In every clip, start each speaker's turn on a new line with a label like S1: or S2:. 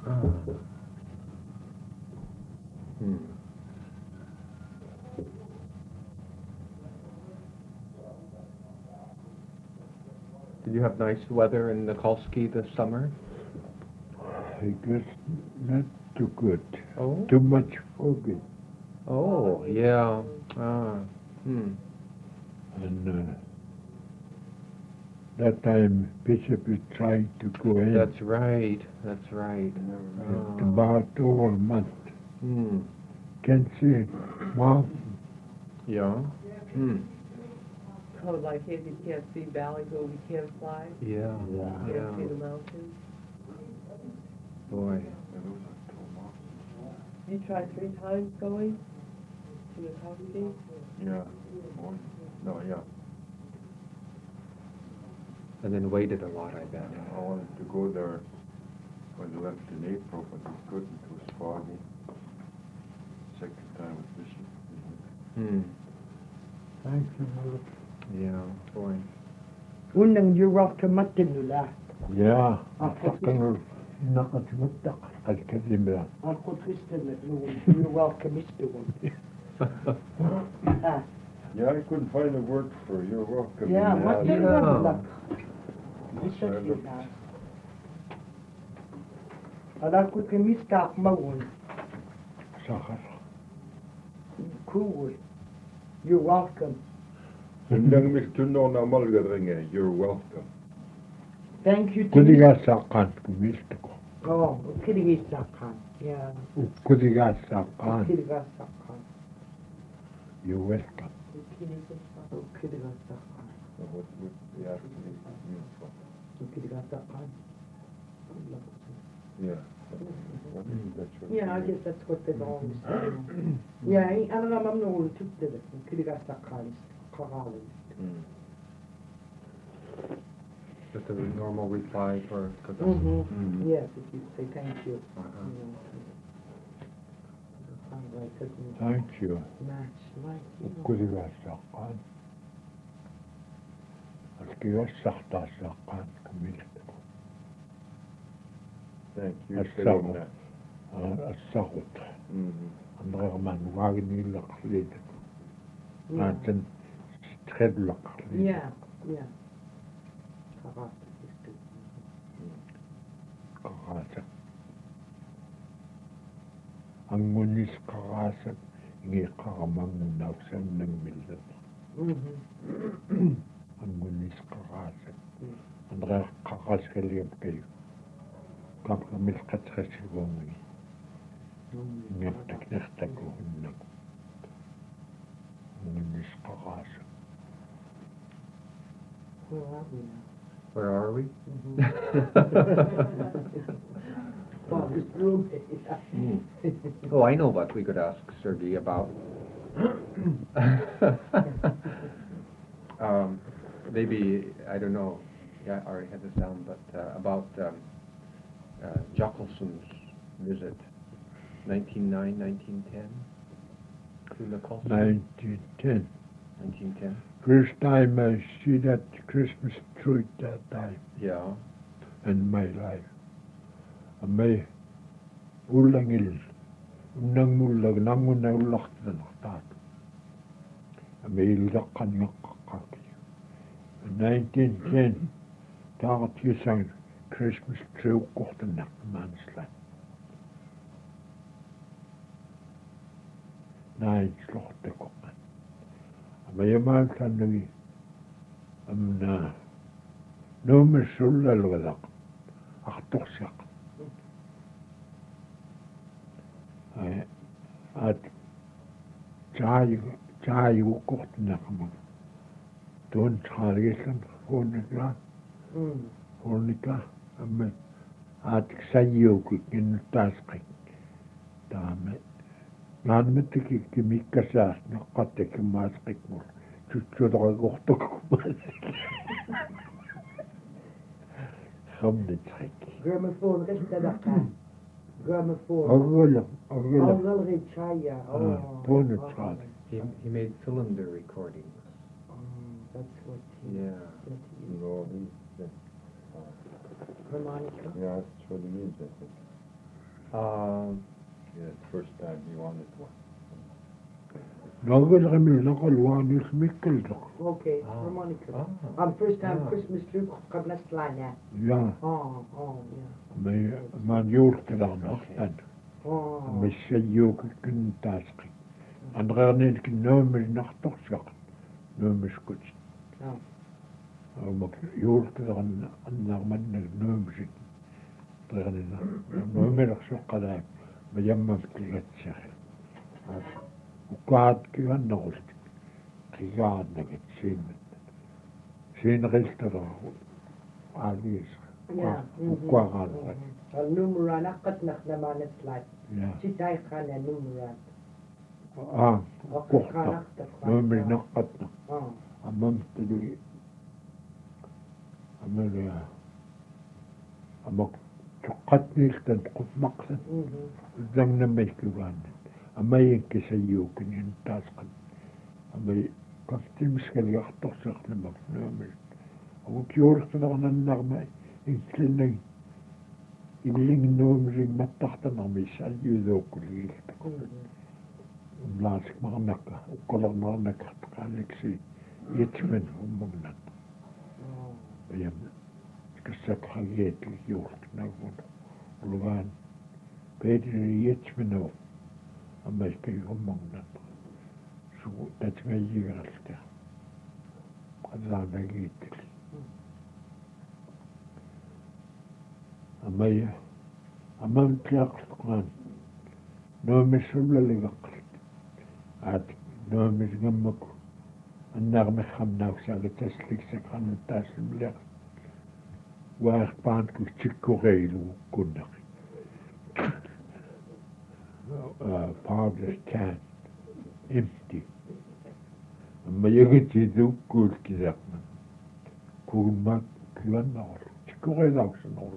S1: Hmm. Did you have nice weather in Nikolsky this summer?
S2: I guess not too good.
S1: Oh.
S2: Too much foggy.
S1: Oh, yeah. Ah. Hmm.
S2: And that time Bishop is trying to go in.
S1: That's right. That's right.
S2: It's about all month.
S1: Hmm.
S2: Can see mountain.
S1: Yeah. Hmm.
S3: Oh, like if you can't see valleys or we can't fly,
S1: Yeah.
S2: Yeah.
S3: can't see
S1: Yeah.
S3: the mountains.
S1: Boy.
S3: You tried 3 times going to the Nikolsky?
S4: Yeah. No, yeah.
S1: And then waited a lot, I bet.
S4: I wanted to go there when I left in April, but we couldn't. It was foggy. Second time with Bishop.
S1: Hmm.
S2: Thank you, Mother.
S1: Yeah. Boy.
S5: Unang Europe matinula.
S2: Yeah.
S5: Ako
S2: Fucking nakatumutak. Alkazimra.
S5: ako Tristan at noon. You're welcome, Mr. One.
S4: Yeah, I couldn't find a word for you're welcome.
S5: Yeah,
S4: in
S5: what
S4: that.
S5: did
S1: Yeah.
S5: Ala ko kemista mawon.
S2: Sakar.
S5: Cool. You're welcome.
S4: Sundang mistuno na malgadringe. You're welcome.
S5: Thank you.
S2: Kudiga sakan kumistako.
S5: Oh, kirigisakan. Yeah.
S2: Kudiga sakan.
S5: Kirigisakan.
S2: You're welcome.
S5: Kirigisakan.
S4: What the actually means from.
S5: Kirigisakan.
S4: Yeah. That's what
S5: Yeah, I guess that's what they've always said. Yeah, I don't know, I'm no took to it. Kirigisakan. Karali.
S1: Just a normal reply for
S5: Mm-hmm. Yes, if you say thank you.
S1: Uh-huh.
S5: You know, sounds like it doesn't
S2: Thank you.
S5: match like you know.
S2: Kudiga sakan. Alkiga sakta sakan kumistako.
S4: Thank you.
S2: Asako. Asakot.
S4: Mm-hmm.
S2: Andra man wagni laklid.
S5: Yeah.
S2: Anten stred laklid.
S5: Yeah, yeah. Karate is good.
S2: Karasa. Ang ngunis karasa ngi karamang nausan ng millet.
S5: Mm-hmm.
S2: Ang ngunis karasa. Andra karasa kaliyam kayo. Kamil katrasigongi. Ngaptak ko hunnak. Ang ngunis karasa.
S5: Where are we now?
S1: Where are we?
S5: Father's room.
S1: Oh, I know what we could ask Sergey about. Maybe, I don't know, yeah, I already had this down, but about Jockelsen's visit, 1909, 1910, to Nikolsky.
S2: 1910.
S1: 1910,
S2: First time I see that Christmas tree that time
S1: yeah.
S2: in my life. May ulangil. Unang mulag nangun na ulak na laktat. May ilakan yung kakaki. 1910, takat yung Christmas tree ukohtan na manslan. Nine slotte kokan. May manslan nagi. Na nummer sulla lwadak. Aktorsak. At chai ukohtan na kamang. Doon tsarisan honika. Honika. At sayo kikin taskik. Dame. Naan me teki kimikasas na kate kimaskik mo. Chuchudaga kohtok kumaskik. Gamde trek.
S5: Gramophone, resta dakan. Gramophone.
S2: Agula.
S5: Angal rechaya.
S2: Doon tsari.
S1: He made cylinder recordings.
S5: That's what he.
S1: Yeah.
S5: What he
S4: No,
S5: harmonica.
S4: yeah, that's what it is, I think. Yeah, first time he wanted one.
S2: نقول غمي نقول وانيس ميكل
S5: Okay,
S1: Ah.
S5: harmonica.
S1: Ah.
S5: First time
S1: Ah.
S5: Christmas tree قبل سلانة.
S2: يا
S5: Yeah.
S2: ما نيول كده نحن
S5: Oh.
S2: مش سيوك كن تاسقي أن غيرني النوم مش نخطق شق نوم مش كتش يول كده أن من نوم مش غيرني نوم مش شق قدام بيما بتلقى الشيخ وقعد كيف نقولت قاعد نقد سين غير ترى عزيز وقعد
S5: النمرة نقد نخدم على السلايد.
S2: يا
S5: شتاي خانة نمرة.
S2: قطة نوم مش نقطنا أمام تدري أما تقتني تنقف مقصد الزمن ما يكون أما ينكسيوك ينتاسقن أما قصدي مشكلة يخطر شخص لما نعمل أو كيور تدغنا النغمة يمكن اللي النوم زي ما تحت نغمة يسأل ذوك اللي يختك ملاسك مغنقة وكل مغنقة تقالك سي يتمن هم مغنق بيم كسك حاجات يورك نغمون ولغان بيدري يتمنوا أما يكي هم مغنق شو تتميي غلطة قدام جيتك أما متلاقش قان نوم السلة اللي بقلت عاد نوم جمك النغمة خمنا وسالة تسليك سكان التاسم لك وأخبان كتشكو غيلو كنا powder can empty أما يجي ذوق كل كذا كل ما كل النار تشكو غيلو سنور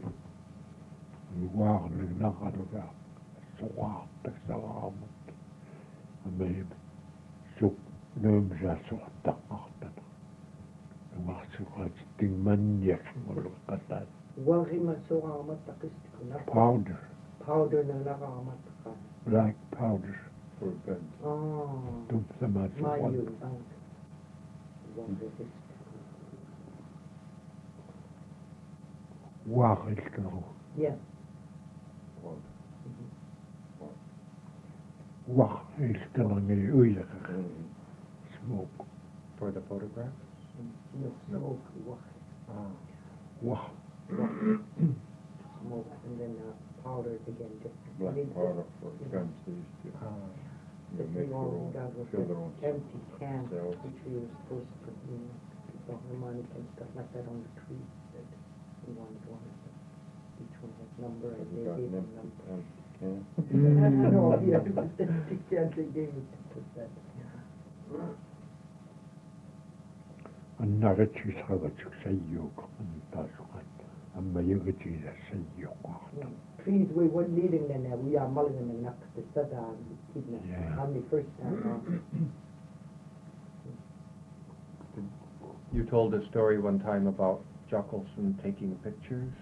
S2: يواغ نغنغ لغا سواغ تكسر أما يبقى سوق نوم جا سوق دقاقتنا نوغ سوق تنمن يخمر القتال
S5: وغي سوغا ما تقستك
S2: powder
S5: powder نلغا ما تقا
S2: black powder
S4: For bed.
S2: دوم ثما
S5: ما
S2: سوق
S5: يوم
S2: واغ الكرو
S5: Yeah.
S2: واغ الكرو يويلك smoke
S1: For the photograph?
S5: No, smoke,
S1: Ah.
S2: واغ
S5: smoke, and then powder again.
S4: Black powder for guns they used to,
S1: Ah.
S4: you make their own, fill their own
S5: Empty can,
S4: cells.
S5: which we were supposed to put in the harmonica and stuff like that on the tree. That we wanted one. Each one has number, and
S4: Have
S5: they
S4: you got
S5: gave
S4: an
S5: them number.
S4: empty can?
S5: No, yeah, it was the can they gave us to put that.
S2: النغتي سغتك سيوك انتاسقا أما يغتي سيوك
S5: Trees, we weren't needing them now. We are mulling them enough to set down.
S2: Yeah.
S5: On the first time.
S1: You told a story one time about Jockelson taking pictures.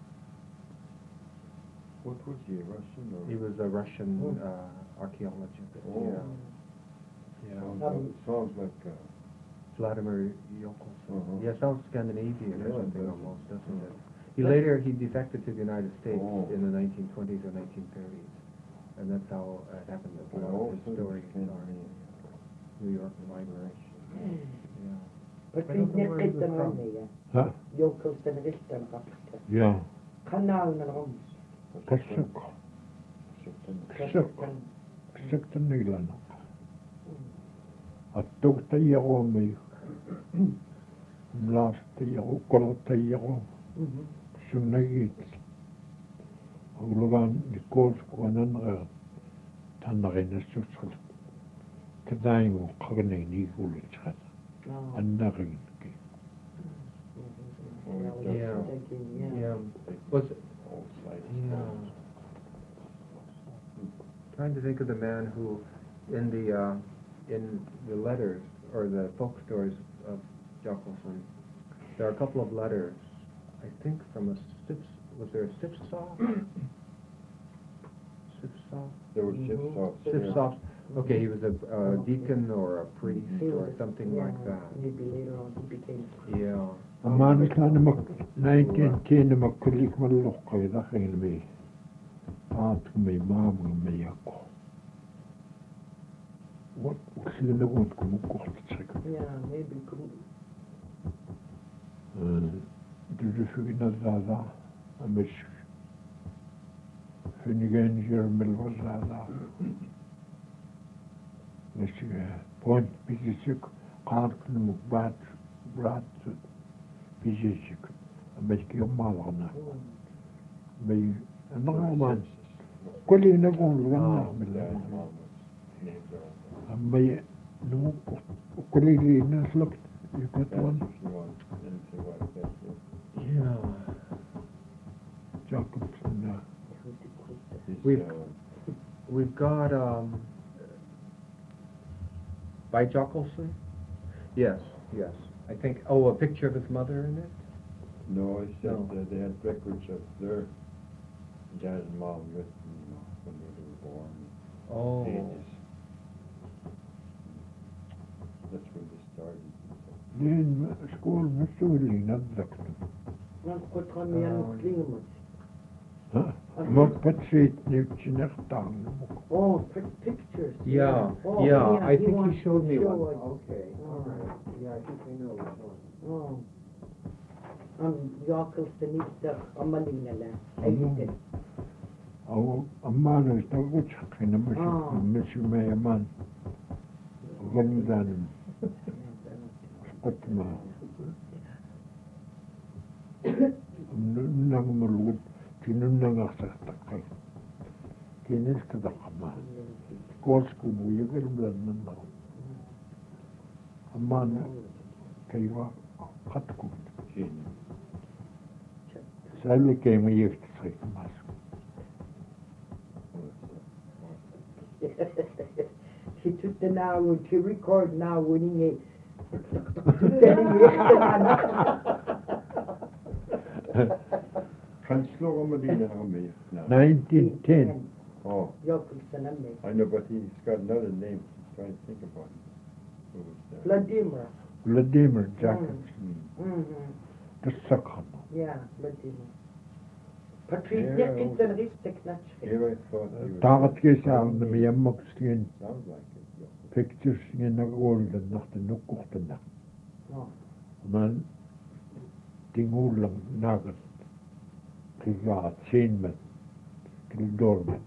S4: What was he, Russian or?
S1: He was a Russian archaeologist.
S4: Oh.
S1: Yeah.
S4: Sounds like,
S1: Vladimir Jockelson.
S4: Uh-huh.
S1: Yeah, sounds Scandinavian or
S4: Yeah,
S1: something
S4: it does.
S1: almost, doesn't it? He later he defected to the United States
S4: Oh.
S1: in the 1920s or 1930s, and that's how it happened. That's
S4: but I
S1: one of
S4: always
S1: his
S4: thought it was
S1: stories in our New York library. Yeah.
S5: But
S1: I
S5: we
S1: don't know where he
S5: didn't
S1: was
S5: get
S1: from.
S5: them
S2: ها
S5: Jokels and Richten rapporter.
S2: يا
S5: Kanal and Roms.
S2: كسك كسك كسك النيلان التوك تيغو مي ملاس تيغو كل تيغو سنجيت أولوان نكوز كونان غير تنغين السوسل كدايم وقرنين يقول تخد النغين كي
S1: Yeah. Was
S4: old slides.
S1: yeah. Trying to think of the man who, in the letters or the folk stories of Jockelson, there are a couple of letters. I think from was there a Sipsaw?
S4: There were
S5: Mhm.
S4: chips off.
S1: Sipsoft, okay, he was a deacon or a priest
S5: He
S1: or
S5: was-
S1: something
S5: yeah,
S1: like that.
S5: Maybe later on he became.
S1: Yeah.
S2: أمان كان مك 1910 مكليك ملوك إذا خير بي آتكم إمام مياكو وكسينا قوتكم وكوخت تسكن
S5: Yeah, maybe couldn't.
S2: جزء هذا مش فينيجان جرمل وزادا مش بوينت بيجيسك قارك المقبات برات بيجيسك مش كيوم ما لغنا بي نغمان كل نقول لنا بالله أما نمو كل اللي الناس لك يكتبون
S1: Yeah.
S2: Jacobson
S1: We've got, by Jockelson? Yes, yes. I think, a picture of his mother in it?
S4: No, I said
S1: No.
S4: they had records of their dad and mom written, when they were born.
S1: Oh.
S4: Ages. That's where they started.
S2: لين سكول مسؤولين أتذكر
S5: Man kort kan med en muslim.
S2: ما بتشيت نبتش نختار
S5: Oh, pictures.
S1: Yeah,
S5: Oh,
S1: yeah, I
S5: he
S1: think
S5: wants
S1: he showed
S5: to
S1: me
S5: show
S1: one.
S5: us.
S1: Okay, all right. Yeah, I think I know which one.
S5: Oh. Jakobsen inte Amalina lä. Ejden.
S2: أو أمان اشتغلت حقنا مش ما يمان غمزان قد ما نعم الود كنا نغسل تقل كنا نستدقما كوسكو بويقر بلد من نغم أمان كيوا قدكو سألي كيما يفتسي ماسو
S5: She took the now and she record now winning it.
S4: Kan slå om Medina har med.
S2: 1910
S4: Oh,
S5: Jakobsen är med.
S4: I know, but he's got another name. Trying to think about it. Who was that?
S5: Vladimir.
S2: Vladimir Jacobson تسخن
S5: Yeah, Vladimir. Patricia inte en riktig knatsch.
S4: Here I thought he was.
S2: طاقت كيسا عندما يمك سين
S4: Sounds like it. Yeah.
S2: pictures سين نقول لنخت نقوخت النخ من تنقول لهم ناقل قيقات سين من كل دور من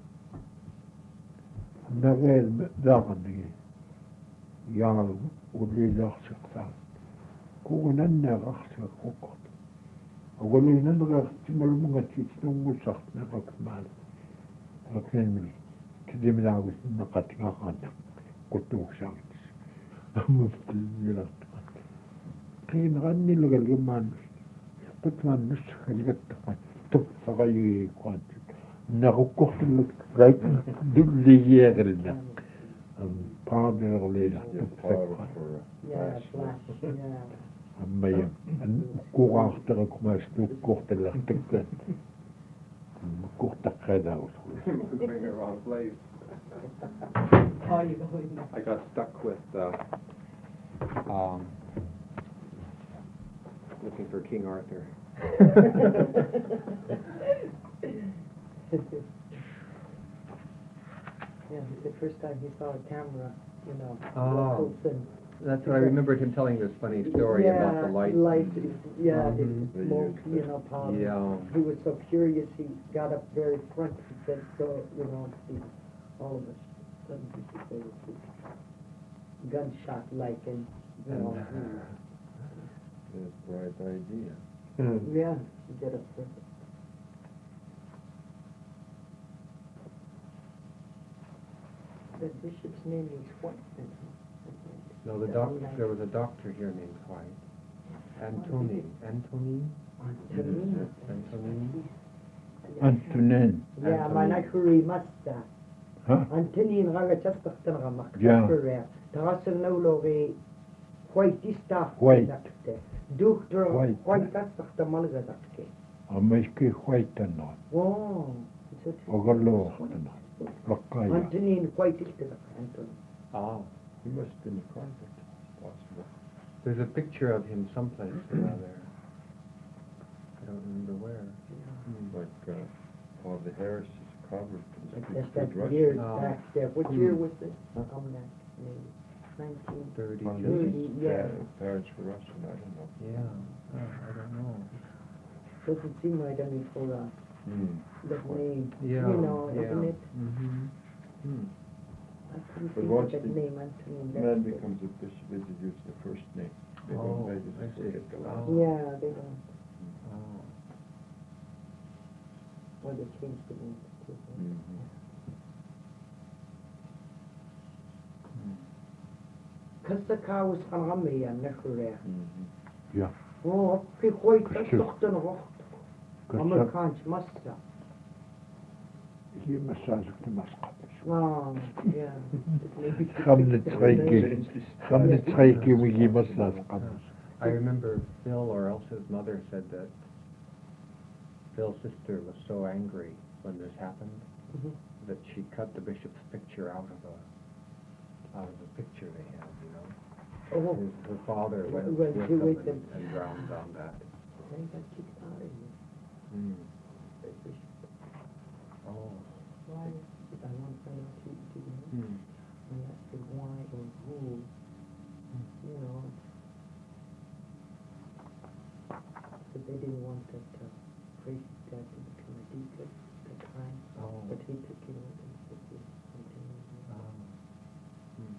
S2: نغير داغني يا ولي لغسق ثان كون أنا غسق وقت أقول لي نغسق تمر مغتي تنمو سخت نغسق مال لكن كذي من عاوز نقط غانا قلت وشاكس مفتل قين غني لغل مان قلت ما نسخ القطة طب صغير كوانت نغو كفت لك رايك دلي يغلنا بادر غليلا
S4: Yeah, power for
S5: Yeah,
S4: flash.
S5: flash. Yeah.
S2: أما يم كوغا اخترق ما استوك كوغت الاختك كوغت خدا وصول
S1: Moving around place.
S3: Oh, you going?
S1: I got stuck with, looking for King Arthur.
S5: Yeah, the first time he saw a camera, you know,
S1: Oh.
S5: Jakobsen.
S1: That's what I remembered him telling this funny story about the light.
S5: Yeah,
S1: Mhm.
S5: it's smoke, you know, powder.
S1: Yeah.
S5: He was so curious, he got up very front, he said, so, you know, see, all of us, sudden people say, gunshot like, and, you know,
S4: His bright idea.
S5: yeah, to get up front. The bishop's name is what?
S1: No, there was a doctor here named White. Antony.
S5: Antonin.
S1: Antony.
S2: أنتونين
S5: Yeah, man, I hurry masta.
S2: ها
S5: Antonin raga chastaqtan ramak.
S2: Yeah.
S5: Tarasel nowlogi white istaf.
S2: White.
S5: Doctor
S2: White.
S5: white chastaqtan malgadakte.
S2: أما يشكي خويتنا
S5: Oh.
S2: وقال له أختنا Lakkaya.
S5: Anthony quite it, Anthony.
S1: Oh,
S4: He must have been a convict, it's possible.
S1: there's a picture of him someplace around there. I don't remember where.
S4: Like, all the Harris is covered.
S5: That's years
S1: Oh.
S5: back there. What year was this?
S1: Huh?
S5: That, maybe 19.
S1: 32.
S5: Yeah.
S4: Parents for Russian, I don't know.
S1: Yeah, I don't know.
S5: Doesn't seem right, I mean, for that name.
S1: Yeah.
S5: You know,
S1: yeah.
S5: isn't it?
S1: Mm-hmm.
S5: I couldn't
S4: But
S5: think
S4: once
S5: of that
S4: the
S5: name, Anthony.
S4: Man
S5: that's it.
S4: becomes a bishop, they just use the first name. They
S1: Oh,
S4: don't, they
S1: I
S4: just
S1: see.
S4: forget the last.
S1: Oh.
S5: Yeah, they don't.
S1: Oh.
S5: Well, they changed the name too.
S4: Mhm.
S5: Kasaka was Haramia, Nehruya.
S4: Mhm.
S2: Ja.
S5: Oh, Piquoit, that's
S2: Kasuk.
S5: doch den Rocht.
S2: Kasuk.
S5: Amerikaans Massa.
S2: Hier مساجك تمسقط.
S5: Oh, yeah.
S2: خمنة خيكي. خمنة خيكي ويجي مساجق.
S1: I remember Phil or Elsa's mother said that Phil's sister was so angry when this happened
S5: Mhm.
S1: that she cut the bishop's picture out of the picture they had, you know.
S5: Oh,
S1: Her father went
S5: Went
S1: with
S5: to
S1: them
S5: with them.
S1: and drowned on that.
S5: they got kicked out of here.
S1: Mm.
S5: That bishop.
S1: Oh.
S5: Why? I want to find out too,
S1: Mm.
S5: and that's the why or who, you know. But they didn't want that crazy guy to become a deacon at the time,
S1: Oh.
S5: but he took him with him, so he continued.
S1: Mm.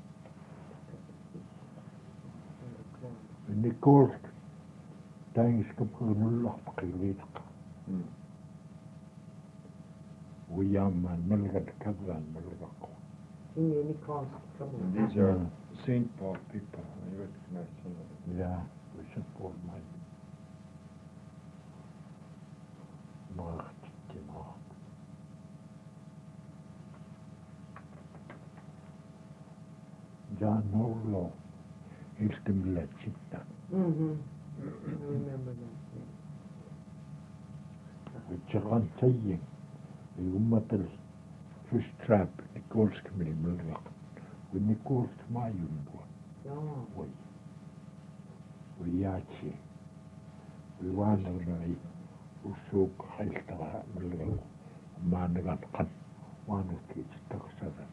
S2: Nikol. Thanks كبرنا قيليتك.
S4: Mm.
S2: وياما ملقت كذا ملقت.
S5: He nearly caused trouble.
S4: And these are St. Paul people, I recognize some of them.
S2: Ja, we zijn voor mij. Nacht, die nacht. Ja, Norlo. Is de milletjita.
S5: Mm-hmm. I remember that.
S2: We gaan zeggen. We moeten verstrap. Nikolsk met milk. We Nikolsk maaien.
S5: Yeah. No.
S2: Woi. We jaatje. We waren er usuk haltara milk. Maandag kan. Maandag iets taksadan.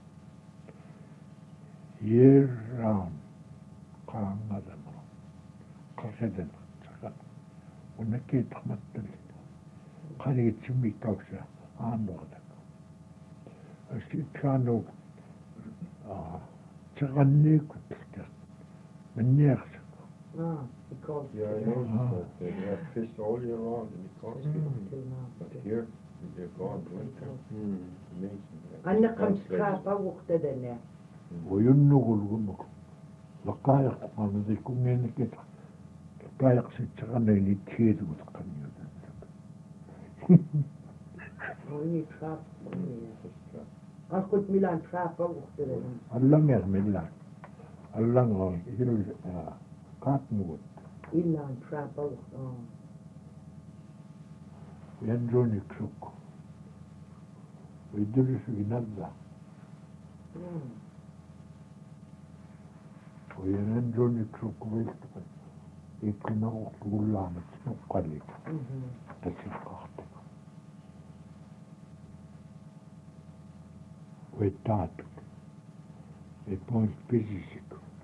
S2: Year round. Kaangadan. Kasadan. Sakan. Unakit kamatal. Kali tsumi taksa. Aandadan. Asi kano. Tsakanni kutka. Meneers.
S5: Ah, he caused
S4: Yeah, I
S5: trouble.
S4: noticed that they have fish all year round in the coast.
S5: Till now.
S4: But here, they're gone winter.
S1: Mm.
S4: Amazing.
S5: Anna comes crap, I walked in there.
S2: وينغل لقايق أنا ذي كونين كده لقايق ستغنى نتشيد وتقني
S5: Oh, you trap. I could Milan trap, I walked in there.
S2: اللهم يغمل لك اللهم يهل كاتنود
S5: Ilan trap, I walked on.
S2: وينجوني كسوك ويدرسوا ينبع وينجوني كسوك ويكتب يكنوا تقول لهم تنقل لك تسيقاتك ويتاتك يكون فيزيك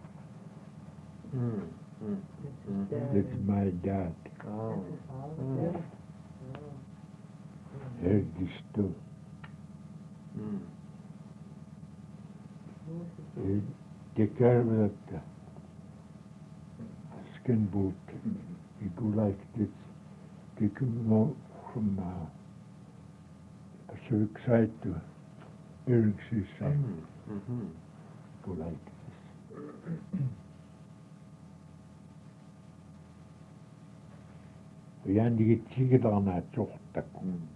S1: Mm. Mm.
S2: That's my dad.
S1: Oh.
S2: Heard this too.
S1: Mm.
S2: Take care of that skin boot. You go like this. You can go from Civic side to Eric's side.
S1: Mm-hmm.
S2: Go like this. ويعني تيجي أنا تحتك.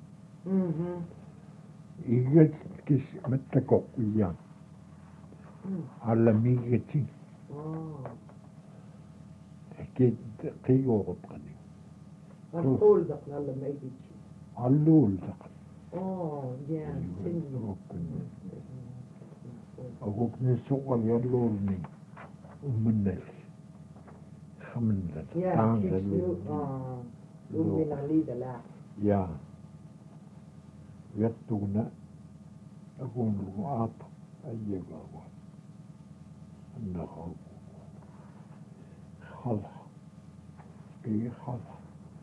S2: يجي كيس متكوك ويان. على ميجتي. أكيد قيوغ بقني.
S5: القول ذاك نعلم ما يجي.
S2: علول ذاك.
S5: Oh, yeah, Cindy.
S2: أقول نسوق يلولني ومنك خمنت
S5: Yeah, she's new, moving on lead a lot.
S2: يا يتونا أقول عاط أي قهوة أنه خلع أي خلع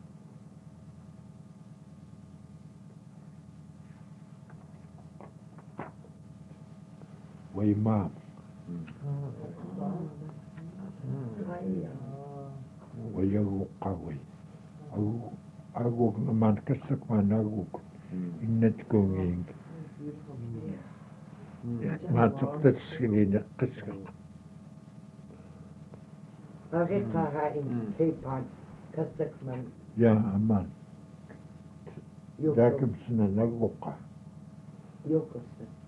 S2: وإمام ويقو قوي أقول ما نكسك ما نقول إن تكونين ما تقدر تسكنين قسك
S5: Arika in Cape Town, Kazakhstan,
S2: يا أمان ذاك
S5: Yoko,
S2: بسنة نقوقع
S5: Yoko.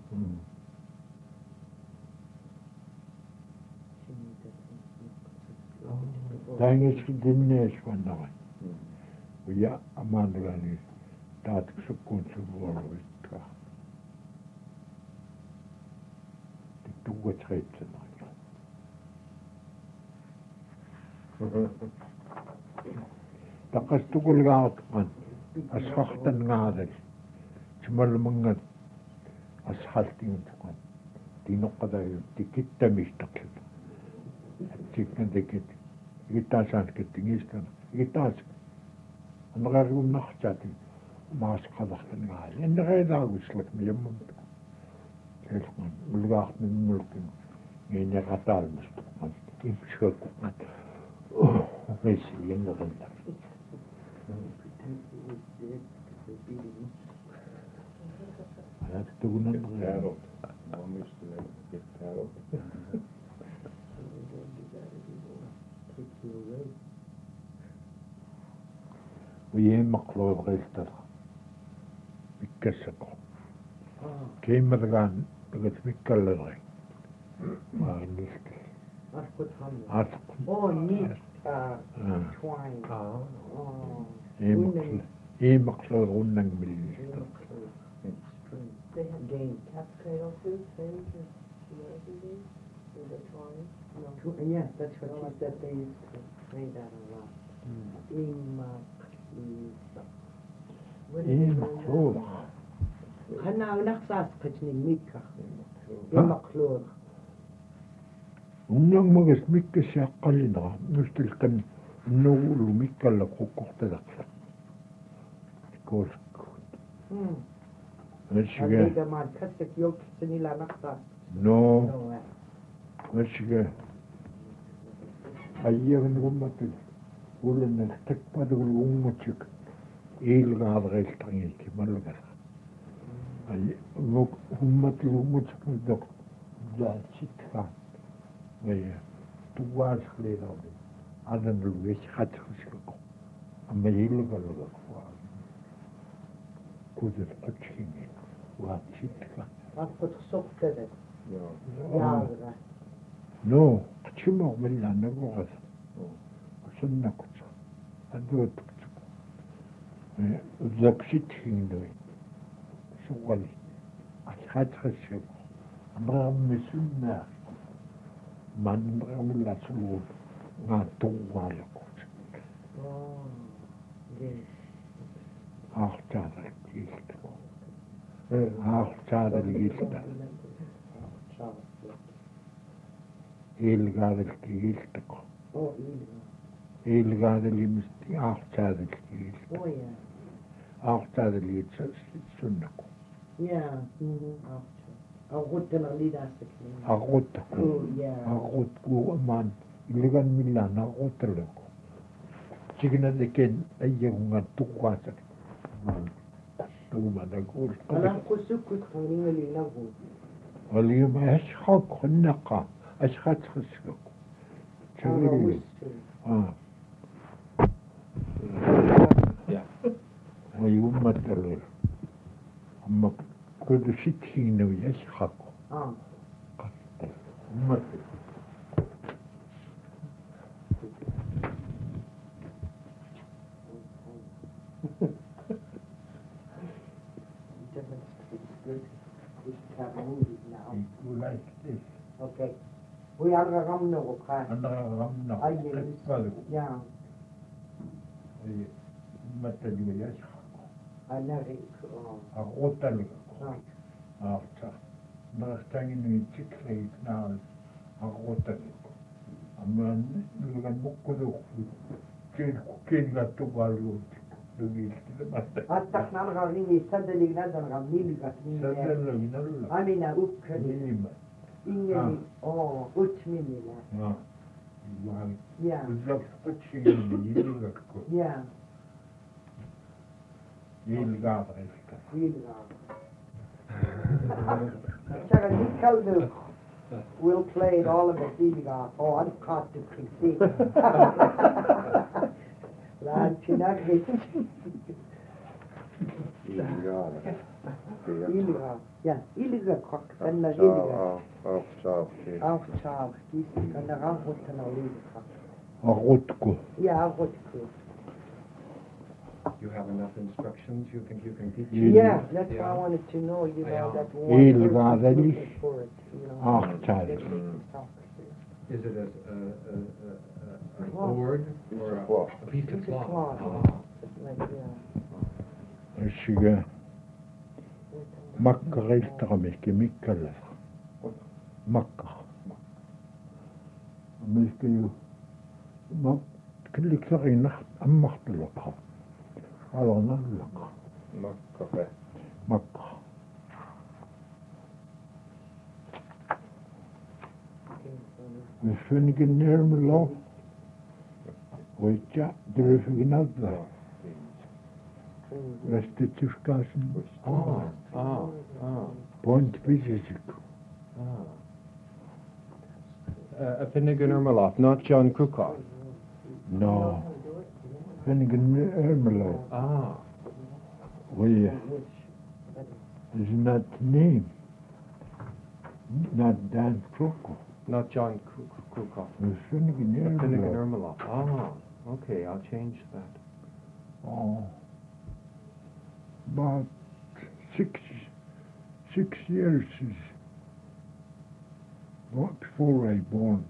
S2: تانيش دنيش وانا ويا أمان لغاني تاتك سكون سبور ويتكا تتوقع تخيط سنة تقص تقول قاعد من أسخخت النعادل شمال منغد أسخلتين تقن دي نقطة تكتا مش تقل تكتا دكت يتاسان كتنيس كان يتاس أنا غير يوم نخجاتي ما أسخلت النعادل إن غير داوش لك ميمم كيف من ملغاق من ملكن يعني غطال مستقمان يمشي كمان ميسي ينغلق أنا تقول
S4: Paddled. Mom used to let us get paddled.
S2: ويهم مقلوب غير تدخل بيكسكو كيما دغان بغت بيكال غير ما نسك عتق
S5: Oh, neat, twine.
S1: Ah.
S5: Oh.
S2: إيه مقلوب غنن من
S3: They have
S5: Game.
S3: Capsicum food, same as the American game, or the twine, no.
S5: Yes, that's what she said, they used to say that a lot.
S3: Where did
S2: إيه
S3: they learn that?
S2: مقلوب
S5: أنا ونقصاص قتني ميكا
S2: ها؟
S5: مقلوب
S2: ونن مغس ميكا شاقلنا نستلقن نقول ميكا لقوق تدخل كوسك ماشي
S5: هذا ما كسك يوك سني لا نقصاص
S2: نو ماشي أيام نقوم ولا نختك بدو الأمتك إيه الغاد غير تغيير كما لغا أي أمة الأمتك بدو جاء شتكا ويا تواز خليل هذا هذا نلويش خد خسكو أما يلغا لغا كوزر قتشيني وهاد شتكا
S5: أفقد سوق كذا
S4: Yeah.
S5: يا
S2: نو قتشمو من لأنه غاز وصلنا كتشا هدو تكتشو زكشت هندوي شغل أشهد خسيب أمرا مسلنا ما نمرا من لا سلول ما توالي كتش أختار الجيلتو أختار الجيلتو إلغار الجيلتو
S5: Oh,
S2: إلغار اللي مستي أختار الجيلتو
S5: oh yeah.
S2: أختار اللي تسنكو
S5: Yeah. أغوت نغلي داسك.
S2: أغوت
S5: Oh yeah.
S2: أغوت ومان اللي كان ميلان أغوت لكو تيجنا لكن أيهم تقواتك توما نقول
S5: أنا قصك خلينا اللي نقول.
S2: واليوم أشخاك النقا أشخاك خسكو تقولي ويوم ما تقول أما كل ستين ويشخاكو أما
S5: good. We should have movies now.
S2: You like this?
S5: Okay. We are a ram no okay.
S2: Anna
S5: Ai,
S2: tekpadu.
S5: Yeah.
S2: Mataliyas.
S5: I never.
S2: Agotal.
S5: Oh.
S2: After. Nastangin tikli now. Agotal. Aman lugan bukudu. Kin gatubalu.
S5: Attak nan ravni sadelig nadan ravni ligatni. Amina ukkel. Ingen utminila. Yeah. Yeah. Ilga. Chaga nikaldu. We'll play it all of it. Ilga. Oh, I'm caught to see. Lan chinagit. Ilga. Ja, Ilga kok. Den er Ilga. Aufschau. Die kan er aanrotten al Ilga.
S2: Arotko.
S5: Ja, Rotko.
S1: You have enough instructions you think you can teach?
S5: Yeah, that's why I wanted to know, you know, that one
S2: Ilga
S5: person's
S2: väl.
S5: looking for it, you know.
S2: Artal.
S5: That they can talk to.
S1: Is it a board or a piece of
S5: Piece of
S1: cloth?
S5: cloth. Like, yeah.
S2: Siga. Makkariltaramikki Mikkalle. Makka. Mikä ju. Mä kliksarin ammahtulaka. Alonallaka. Makka. Vi finnikin närmelo. Voitja, dröfigin adda. Restituskasen. Point visisik.
S1: A Finnegan Ermeloff, not John Krukoff.
S2: No. Finnikin närmelo. We is not name. Not Dan Kroko.
S1: Not John Krukoff.
S2: Finnikin
S1: Finnegan
S2: närmelo.
S1: Ermeloff. Okay, I'll change that.
S2: Oh. About 6 years is what before I born.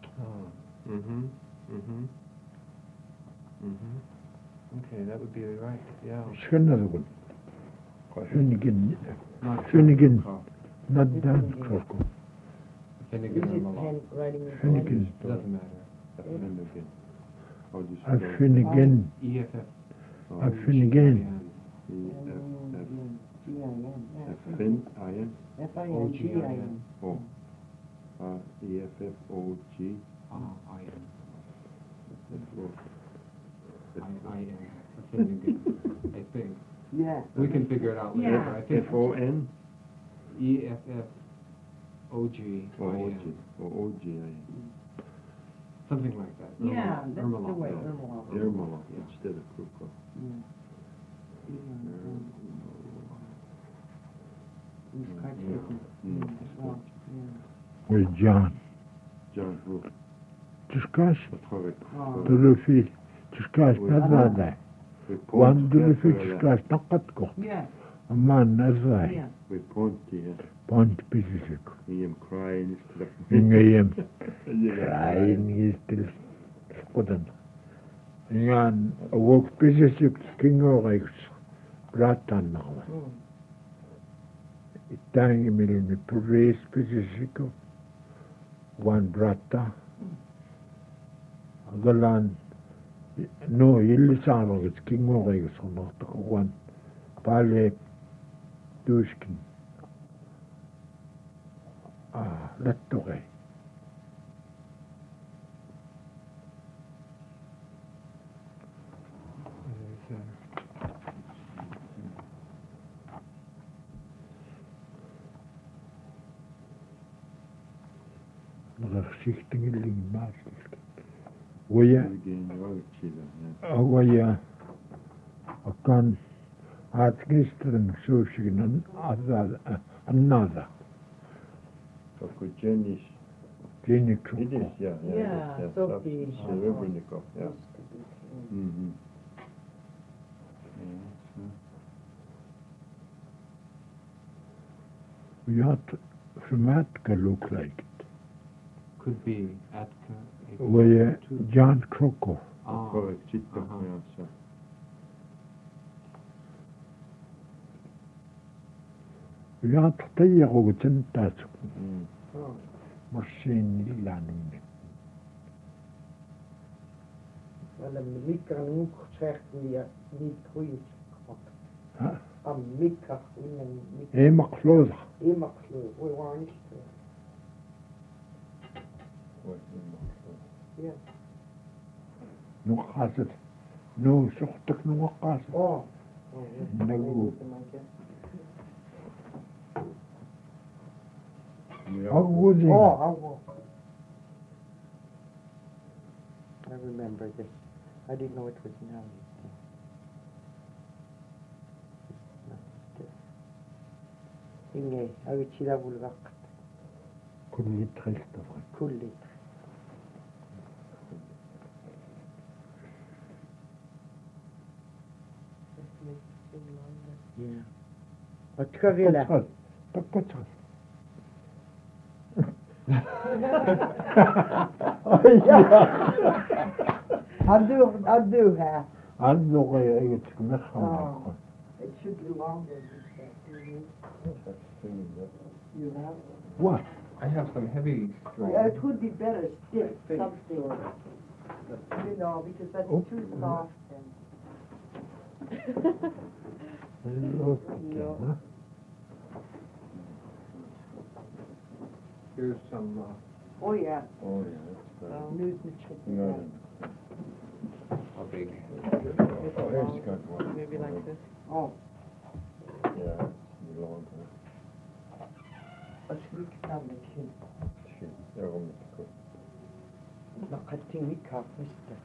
S1: Okay, that would be right, yeah.
S2: Another one. Finnegan,
S1: Not
S2: Finnegan.
S1: Krukoff.
S2: Not Dan Kroko.
S1: Finnegan
S5: Is it
S1: Ermeloff.
S5: pen writing it
S2: Finnegan.
S1: Doesn't matter.
S2: A Finnegan.
S1: EFF.
S2: A Finnegan.
S5: F-I-N-G-I-N.
S1: O-G-I-N.
S4: E-F-F-O-G.
S1: I-N.
S4: F-O.
S1: Finnegan, I think.
S5: Yeah.
S1: We can figure it out later, but I think
S4: F-O-N.
S1: EFFOGIN.
S4: O-G-I-N.
S1: Something like that.
S3: Yeah, that's the
S1: Ermeloff.
S3: way Ermeloff.
S4: Ermeloff instead of Krukoff.
S2: With John.
S4: John Krukoff.
S2: Discuss.
S4: Betrouwelijk.
S2: Dulufi. Discuss. Nazada. One Dulufi discuss. Nakatko.
S3: Yeah,
S2: Man Nazai.
S3: yeah.
S4: We ponti, ja.
S2: Point Pisisik.
S4: Iem crying.
S2: Ingayem. Crying is still Skodan. Yan. Walk Pisisik. Kingorex. Bratan Nala. Itangi milmi Puris Pisisiko. One brata. Galan. No, Illisanovits, Kingorex on the one. Pale Dushkin. Lettore. Rechtzichtige Lingmaas. Oja, oja, kan had gisteren zoeken another.
S4: Kako Jenny's.
S2: Jenny
S4: It is,
S2: Kroko.
S4: ja.
S3: Ja, Sophie.
S4: Serebrennikov, ja.
S2: ويات شماتك look like it.
S1: Could be Atka. it could
S2: وهي
S1: be two.
S2: جان كروكو.
S1: Ah,
S4: Correct, sitta
S1: aha.
S4: kanssa.
S2: ويات طيقوا تنتاسك
S5: Oh,
S2: مرسين إلا نمي.
S5: well, mikä on sähköä ja niitä huijat.
S2: ها
S5: Mikä on mikä.
S2: إيه مقلوضة.
S5: Ei maksu, voi vaan istua. Ja.
S2: نقاست نو سختك نقاست.
S5: Oh.
S2: نقول
S4: Ja,
S2: أقولي
S5: Oh. I remember this. I didn't know it was now. Inge, أغتشيلا بالوقت
S2: كل تخيستفا.
S5: كل Yeah. وتكفيلا
S2: تكتشف.
S5: I'll do her.
S2: عنده غير تكمخها.
S5: Oh. It should be longer than that. You have?
S2: What?
S1: I have some heavy string.
S3: Yeah, it would be better stiff, something, you know, because that's
S2: Oh.
S3: too soft and.
S2: Huh?
S1: Here's some,
S3: Oh, yeah.
S4: oh ja, that's
S3: News and check it
S4: no,
S3: out.
S1: how big?
S4: oh, here's got one.
S3: Maybe like this. Oh,
S4: Yeah, it's long.
S5: What's Nick number two?
S4: Shit, ja, om det går.
S5: Nakating Nick half, mister.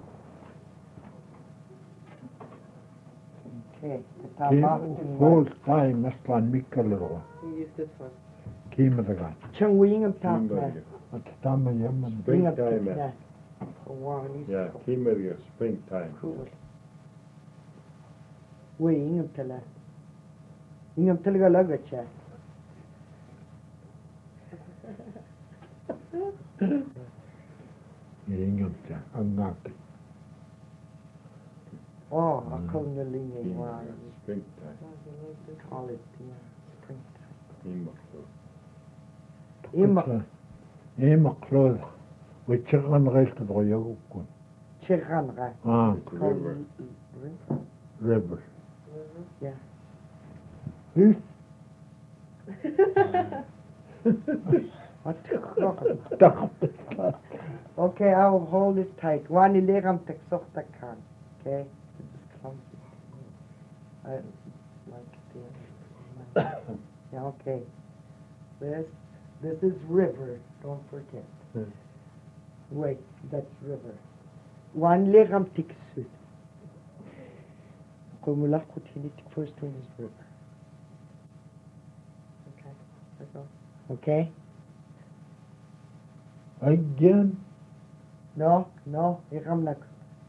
S5: Okay.
S2: Full time أصلاً ميكالرو.
S3: you use this one.
S2: كيما ذا
S5: Chang Wing of Tap.
S4: Kimberger.
S2: أتتعمل يمن.
S4: Springtime.
S5: One
S4: Ja, Kimberger, springtime.
S5: cool. Wing of Tella. Wing of Tella Lagacha.
S2: Ingen där. Angati.
S5: Oh, I call the Ling
S4: Kimberger, springtime.
S5: Call it, yeah, springtime.
S4: Kimberger.
S5: Ima
S2: مقلوض. ويتشغل غير تضيقون.
S5: Chiran Ra.
S4: River.
S2: River.
S5: Yeah.
S2: إيه؟
S5: What the fuck?
S2: تخبط.
S5: Okay, I will hold it tight. One ileram texochta kan. Okay? This is clumsy. I like it. Yeah, okay. This is river. Don't forget. Wait, that's river. One ileram texut. The first one is river.
S3: Okay, that's all.
S5: Okay?
S2: Again.
S5: No, iram lak.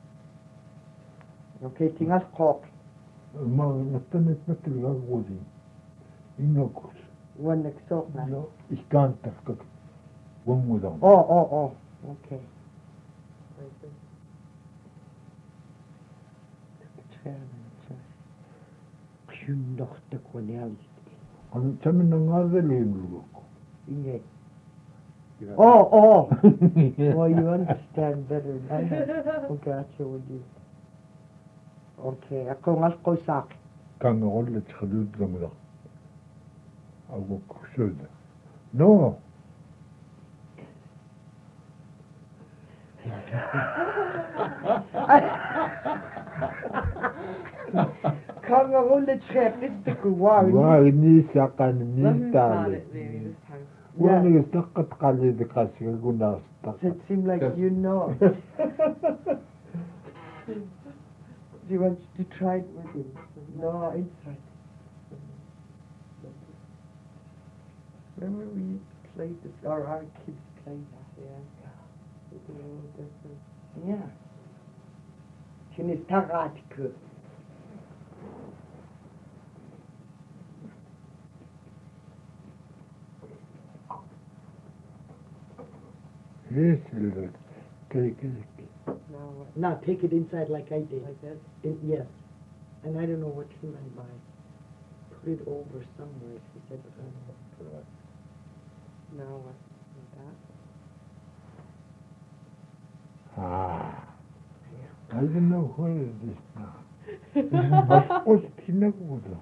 S5: Okay, tingas kok.
S2: ما نستنت مثل غوزي. إنك.
S5: One exok na.
S2: No. Ich kann das gut. ومدام.
S5: Oh. Okay. Nog te konel.
S2: أنا تمنى هذا اللي يملك.
S5: Inge. Oh. Well, you understand better than I have. Okay, that's what you. Okay, ako ngal ko sak.
S2: كان يقول لك خدود زمدا. أو كسود. No.
S5: Kan nga ulit schepiste ko wow.
S2: واني ساقن
S3: Let him
S2: من
S3: start
S2: تالي.
S3: it maybe this time.
S2: وانا سقط قلي دكاسي قلنا
S5: Does it seem like you know? Do you want to try it with him? No, inside. Remember we played this, or our kids played that?
S3: Yeah. It's a little different.
S5: Yeah. Şimdi tagatkı.
S2: Yes, take it.
S3: Now what?
S5: Now take it inside like I did.
S3: Like this?
S5: Yes. And I don't know what he meant by put it over somewhere. He said,
S3: Now what? Like that?
S2: Ah. I don't know what it is now. But what's the number?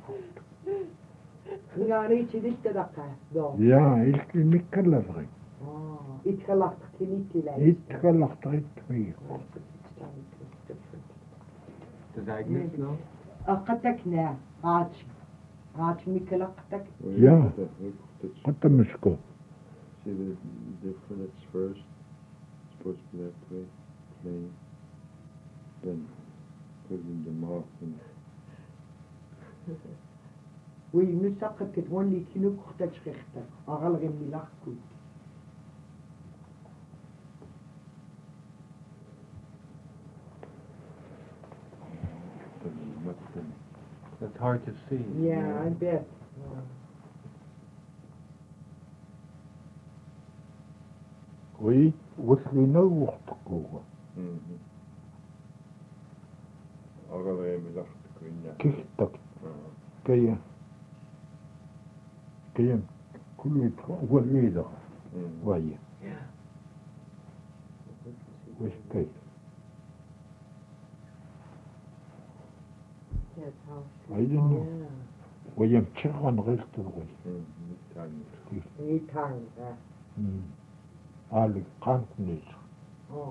S5: Nga reach it the daka. Go.
S2: Ja, ik ken niet kalafrik.
S5: Oh, it kalak kiniti like.
S2: Ik kalafrik mee.
S1: Does Agnes know?
S5: قتكنا عاش ميكلا قتك.
S2: Yeah. Wat een misko.
S4: See the difference first. It's supposed to be that way, plain. Then put it in the mouth and
S5: وي نسقط تولي كيلو قتك شخته أغلق من لاخكوت.
S4: put it in the mutton.
S1: It's hard to see.
S5: Yeah, I bet.
S2: Oui, wat we nou wordt komen.
S4: Allerlei bedacht kun je.
S2: Kijk dat. Kan je. Kan je. Kun je het wel leren. Waar je. Wees kijk.
S3: Yeah, it's how.
S2: I don't know.
S5: Yeah.
S2: Waar je hem tjern recht te doen.
S5: Niet hang.
S2: Alle kanten is.
S5: Oh.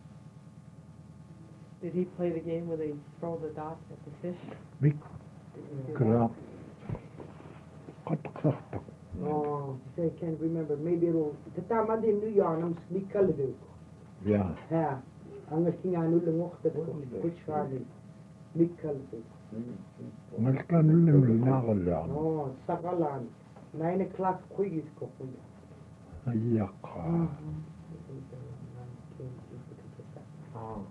S3: Did he play the game where they throw the dots at the fish?
S2: Mik. Krap. Kat krachtig.
S5: Oh, I can't remember. Maybe it'll. Tatama din New York, I'm sneaking.
S2: Ja.
S5: Ja. Anders ging aan ulle mocht het goed schade. Mikkel.
S2: Maar ik kan nu niet nagelen.
S5: Oh, sakalan. 9 o'clock quick kopen.
S2: Ja.
S1: Oh,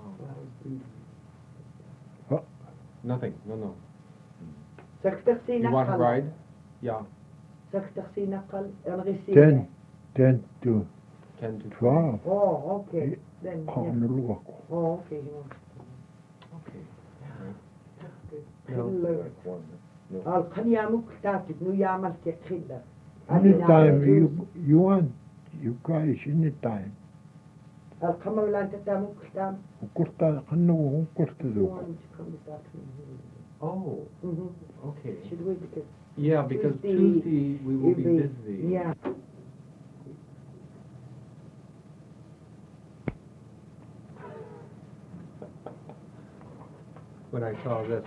S2: Oh.
S1: nothing. No.
S5: Zeg toch zien
S1: You want to
S5: nakal.
S1: ride? Yeah.
S5: Zeg toch zien nakal. En receive.
S2: 10. 10 to
S1: 10 to
S2: 12.
S5: Oh, okay. Then.
S2: Gaan
S5: Yeah.
S2: we lopen.
S5: Oh, okay.
S1: Okay.
S5: Khiller.
S4: Like one. No.
S5: Al khaniya muktatit nu yamal ke khiller.
S2: Anytime you want, you guys anytime.
S5: Al khamawlan tata muktam.
S2: وكرتا خنو وكرتا ذوق.
S1: Oh, okay.
S5: Should we because
S1: Yeah, because Tuesday we will be busy.
S5: Yeah.
S1: When I saw this,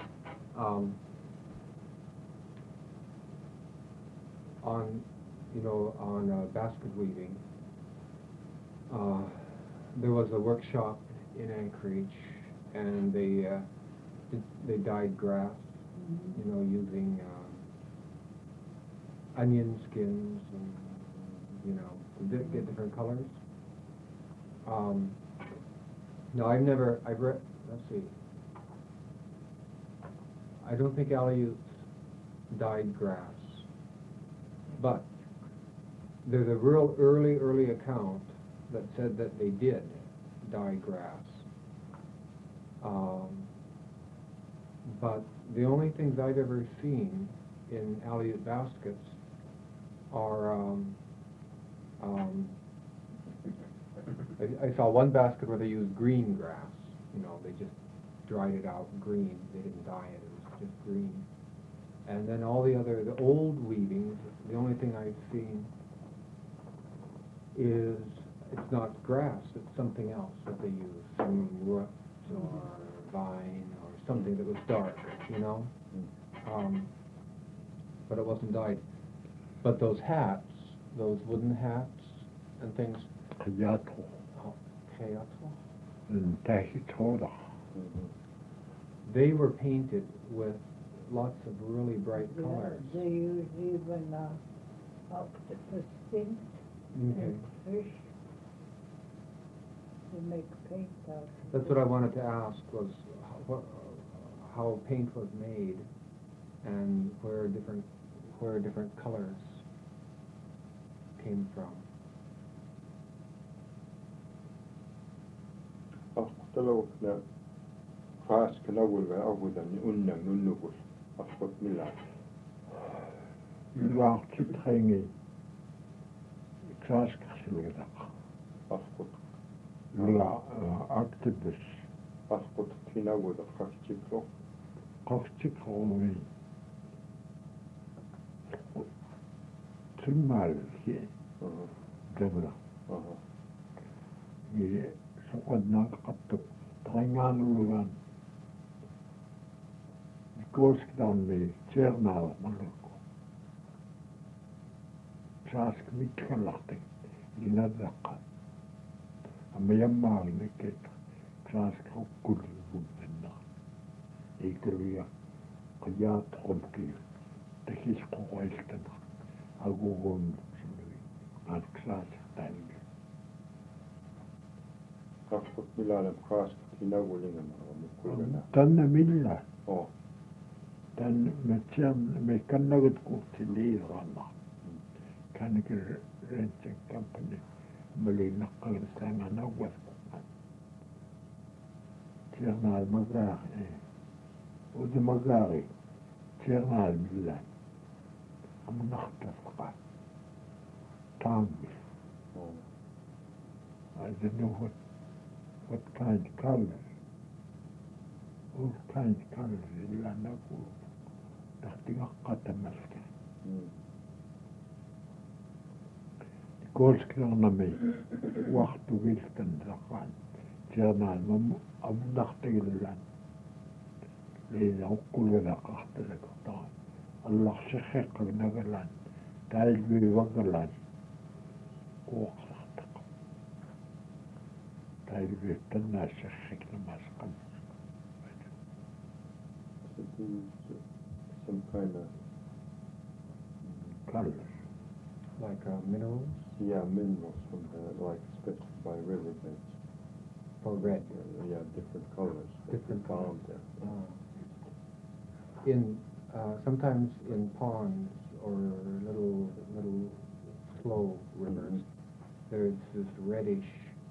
S1: on basket weaving, there was a workshop in Anchorage, and they dyed grass, using onion skins and to get different colors. No, I've read. Let's see. I don't think Aleutians dyed grass, but there's a real early account that said that they did dye grass. But the only things I've ever seen in Aleut baskets are I saw one basket where they used green grass. They just dried it out green. They didn't dye it. It was just green. And then all the old weavings, the only thing I've seen is it's not grass, it's something else that they use, some roots or vine or something that was dark, but it wasn't dyed. But those hats, those wooden hats and things,
S2: خياطه
S1: Kayatl,
S2: انتهي صورة.
S1: they were painted with lots of really bright colors.
S6: They use even octopus skin
S1: Okay.
S6: and fish to make paint out of.
S1: That's what I wanted to ask was how paint was made and where different colors came from.
S4: Talokna Kraaskanawulga avudan unnam nunnukul afkot millään.
S2: Laartitrengi Kraaskassilgataqa.
S4: Afkot
S2: La Actibus.
S4: afkot kinawuda kaksiklo.
S2: Qaqtiqormi Trimmalki Dabla. Soqadnaaqattuq taringaanullugaan Koskitaanmi Tiernaala mallukku. Saask mitkallartik inadaqqa. Amma jammaalnikket saask rukkullugunna. Eikuluja qajaatqulki takisqoqailtana. Agugun summi alksaasaqtaangi.
S4: Afkot millään Kraaskinawulingam kulgana.
S2: Tanna milla.
S4: Oh.
S2: Tän me kannagut kuhti liiranna. Kannakir renting company. Mali naqqagan sanga nawwas. Tiernaal magaari. Udi magaari. Tiernaal milla. Am naxtasqa. Taangi.
S4: Oh.
S2: I don't know what kind of colors. All kinds of colors illa naku. Tahtigaqqata maska. Koolskirnami waqtu viltan saqaan. Tiernaal mam abnaqtigillan. Liina uqqulgalaqartalaqartaan. Allarsiqeqqagnagalan. Tailvivagalan. Kuoqsartaqa. Tailvivtannaassarriknamasqan.
S4: So these some kind of
S2: Colors.
S1: Like minerals
S4: minerals from the like especially by riverbeds.
S1: for red.
S4: Different colors.
S1: Different
S4: found there.
S1: In sometimes in ponds or little slow rivers, there's this reddish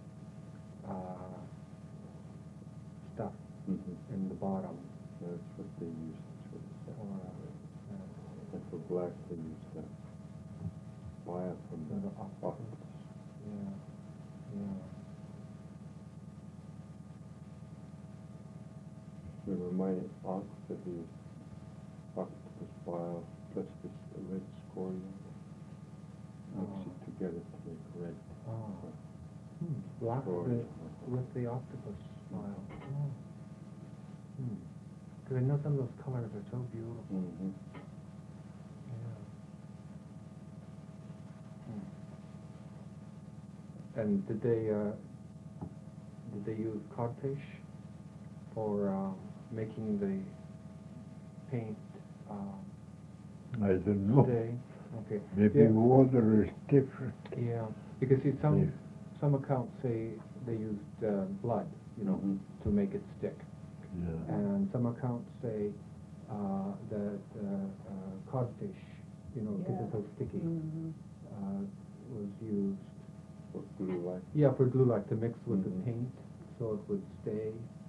S1: stuff in the bottom.
S4: That's what they use. That's what they say. And for black they use that wire from
S1: The
S4: the
S1: octopus. Yeah.
S4: Remember my aunt that used octopus bile plus this red scoria. Mix it together to make red.
S1: Black
S4: Scoria.
S1: with the octopus smile. Because I know some of those colors are so beautiful.
S4: Mm-hmm.
S1: And did they use codfish for making the paint
S2: I don't know.
S1: today? Okay.
S2: Maybe
S1: Yeah.
S2: water is different.
S1: Yeah, because see, some
S2: Yeah.
S1: some accounts say they used blood, to make it stick,
S2: Yeah.
S1: and some accounts say that codfish, because it's so sticky, was used.
S4: For blue light.
S1: Yeah, for glue, like to mix with
S4: Mhm.
S1: the paint, so it would stay.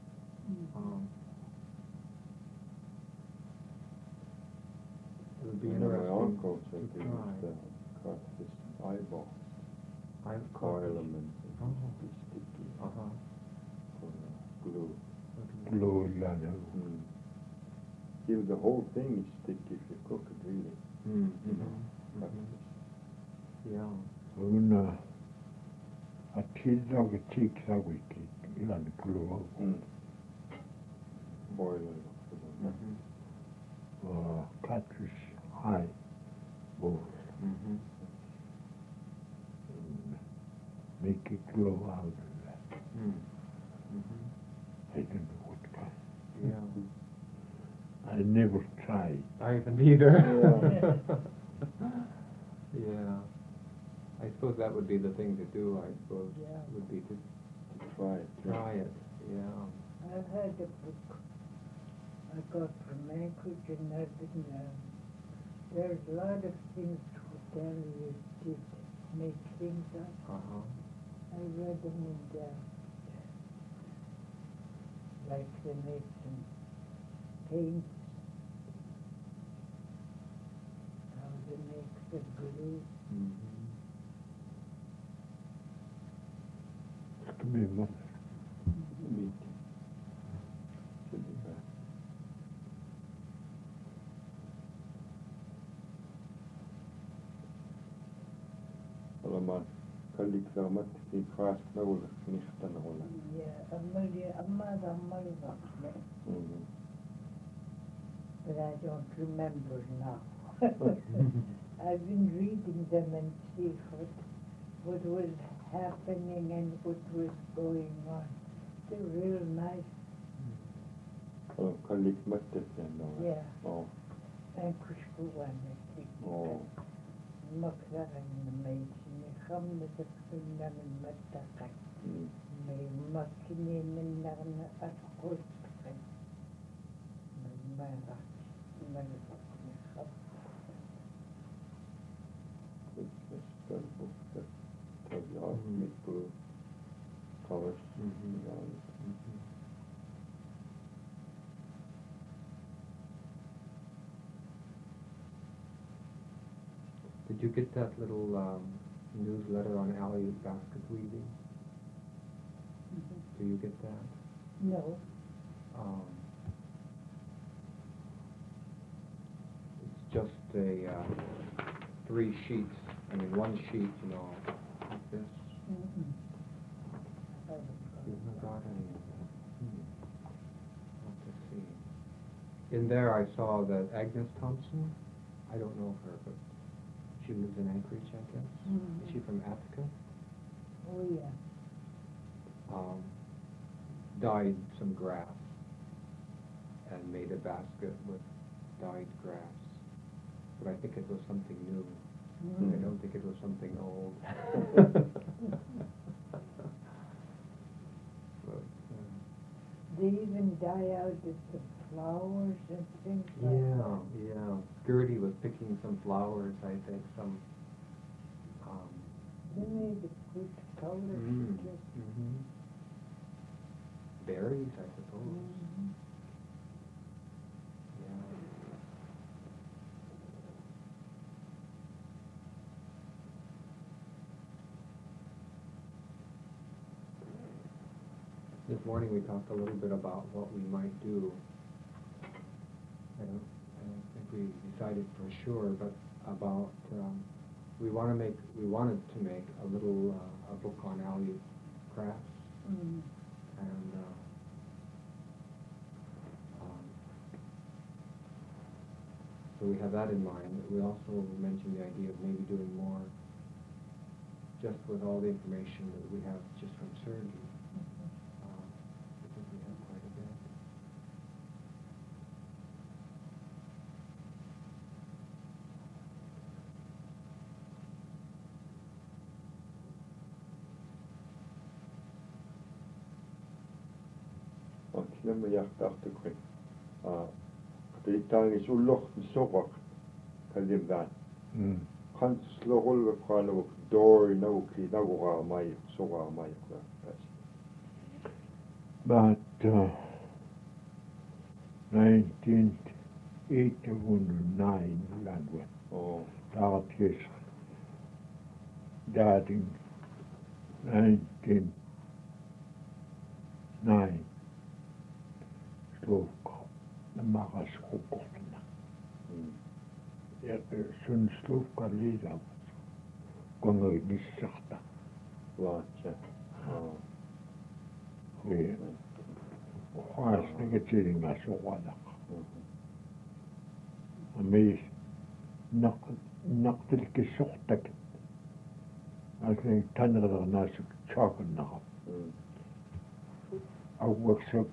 S1: It would be
S4: My
S1: interesting
S4: uncle said
S1: to
S4: they
S1: try.
S4: used to cut this eyeball,
S1: I've
S4: coil
S1: codfish.
S4: them and
S1: Oh.
S4: be sticky
S1: Uh-huh.
S4: for glue.
S2: Blue lana.
S4: Even the whole thing is sticky if you cook it really. Cut this.
S1: Yeah.
S2: Una a cheeseog cheeks a wiki ilan glue.
S4: Boil it.
S2: Catfish high bowl. Make it glow out of that. I don't know what kind.
S1: Yeah.
S2: I never tried.
S1: I haven't either.
S4: Yeah.
S1: Yeah. I suppose that would be the thing to do, I suppose,
S6: Yeah.
S1: would be to
S4: Try it.
S1: try it, yeah.
S6: I had a book I got from Anchorage and I didn't know. There's a lot of things hoteliers did, make things up.
S1: Uh-huh.
S6: I read them in there. like they make some paints, how they make the glue.
S2: Ska vi vara
S4: Meeting. Should be back. Olemaan kallikaamat kaas naula nihtan olla.
S6: Yeah, Amalva, but I don't remember now. I've been reading them and see what was happening and what was going on. They're real nice.
S4: Kallik mattet sen olla.
S6: Yeah.
S4: Oh.
S6: And Kushkuwan, I think.
S4: Oh.
S6: Maklaran na may sinikam na sa namin matakay. May makininan na at kutkan. May marak na nikam.
S4: It's book that tells you how to make blue colors.
S1: Did you get that little newsletter on alley basket weaving? Do you get that?
S6: No.
S1: It's just a 3 sheets. I mean, 1 sheet, you know, like this. You've not got any of that. Have to see. In there, I saw that Agnes Thompson. I don't know her, but she lives in Anchorage, I guess. Is she from Attica?
S6: Oh, yeah.
S1: Dyed some grass and made a basket with dyed grass. But I think it was something new. I don't think it was something old. But,
S6: They even dye out the flowers and things like
S1: yeah,
S6: that.
S1: yeah. Gertie was picking some flowers, I think, some.
S6: They made a good color.
S1: Berries, I suppose. Yeah. This morning we talked a little bit about what we might do. I don't think we decided for sure, but about we wanted to make a little a book on alley crafts, and so we have that in mind. We also mentioned the idea of maybe doing more, just with all the information that we have just from Sergey. Because we have quite a bit.
S4: Nämä jahtaahti kuin Tiittaangi sullohti sokak kalimdaan. Kans lohulve kaanavuk doi nauki naguraa mai sokaa mai
S2: But 1989 language.
S4: Oh.
S2: That is dating 1909. Slovka marraskukorna. Ja sun Slovka liidavat kongoi missahta.
S4: Laatse.
S2: Haasnike tilinga suolaka. Mis naqtilki sohtak. Alkin tanrada nasuk chaknaqa. Awwaksuk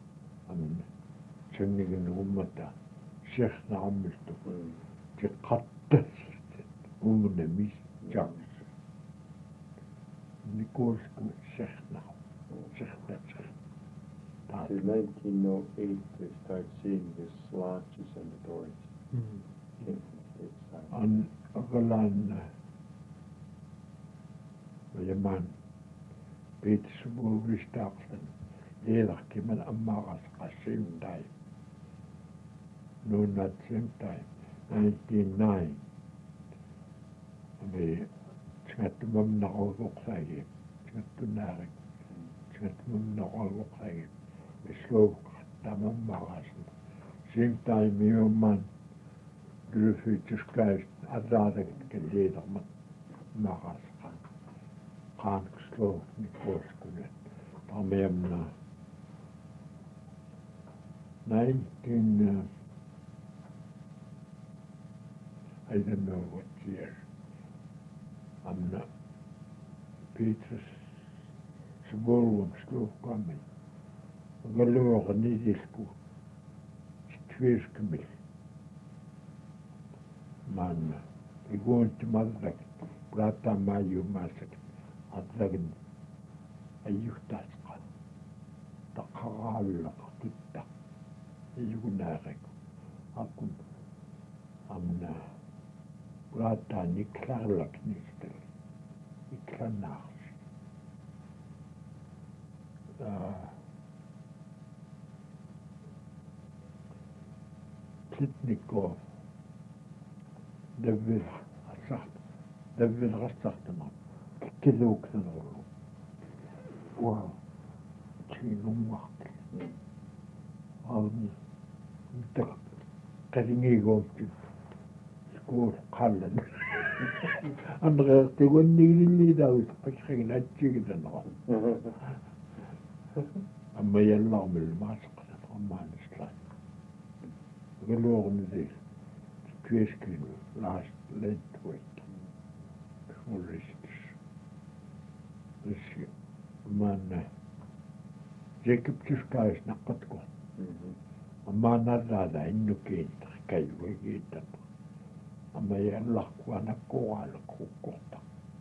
S2: سنجن أمتا شيخنا عملتو تقطع أمنا ميس جامس نيكوش شيخنا
S4: In 1908, they started seeing the slouches and the doors.
S2: أن أغلان ويمان بيتسبور بيشتاقلن Leedarkiman ammaaqasqa same time. Noon at same time. 1909. Me tingatumam naqaluqsaagi. Tingatunaarik. Tingatumam naqaluqsaagi. Slow tamammaaqasna. Same time miumman dulufytuskäist adaatakit leedarmat maqasqa. Qaankslo nikoskunet. Tamemna 19 I don't know what year. Amna Petrus Sborgum slukkamin. Galuornidisku Tvirskmil. Man iguonti madrak prata mayu masak adlagin ayyuhtasqa taqarallaq tutta iyunaarek akun amna prata niklarlak nistel iklanars Plitnikov David Rassartama Kilooksanolu. Wow. Chinummak. Qaringigoomti skuur qallan. Andreerti wannigilliidaawis qisqignaatsigidanaqa. Amma yallarmil maasqasan ammaanistlaan. Galuornidis Tvirskmil last lightweight. Smolristis. This man Jacob Tuskais naqqatku. Amma narraada innukiinta kayuagiitan. Amma yallaqwa nakkuaalaqukkorta.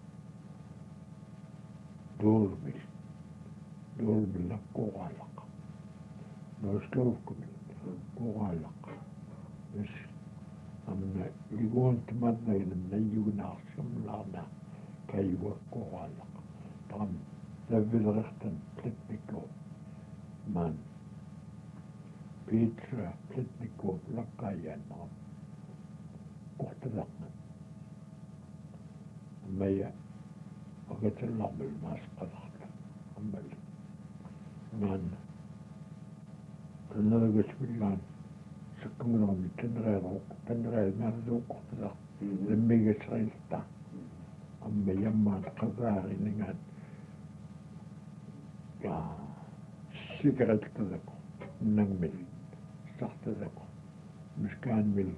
S2: Duulmil nakkuaalaqa. Nosluvkumil kuaalaqa. Yes. Amna iguonti madnailin nayyugnaarsumlaarna kayuakkuaalaqa. Tam Davilrechtan Plitnikov man Petra Plitnikov lakkaajanaa kohtalaqman maya agatallarmil maasqalarla ammal man analagasvillaan sakkungularmi tanreermaarluuqortalaq lammigasrilta amma yammaan qavaarinangaan cigarette tadako nangmil sartadako miskaan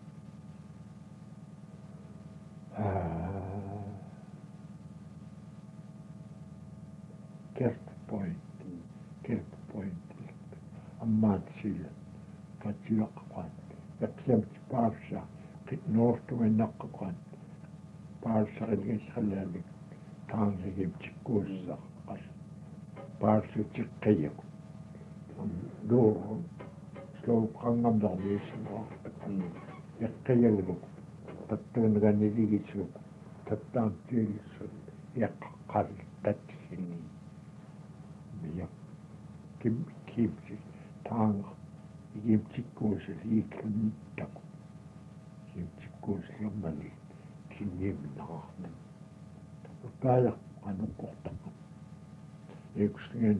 S2: Kerp Point ammaat sillä katsiaqaqan yaksamt paarsa noortumen naqqaqan paarsa ilgisqalaalik taansigim tikkuussaqas paarsa tiqqayaku doo slow qangamdarniissuaq yaqqayalu tattuunganiligitsu tattaamtiilissu yaqqaqal tatsini miya kimsi taanga kimtikkuusi liiklunittaku kimtikkuusi lammali kinniminaaqna kaaya anuqortaqa yksingen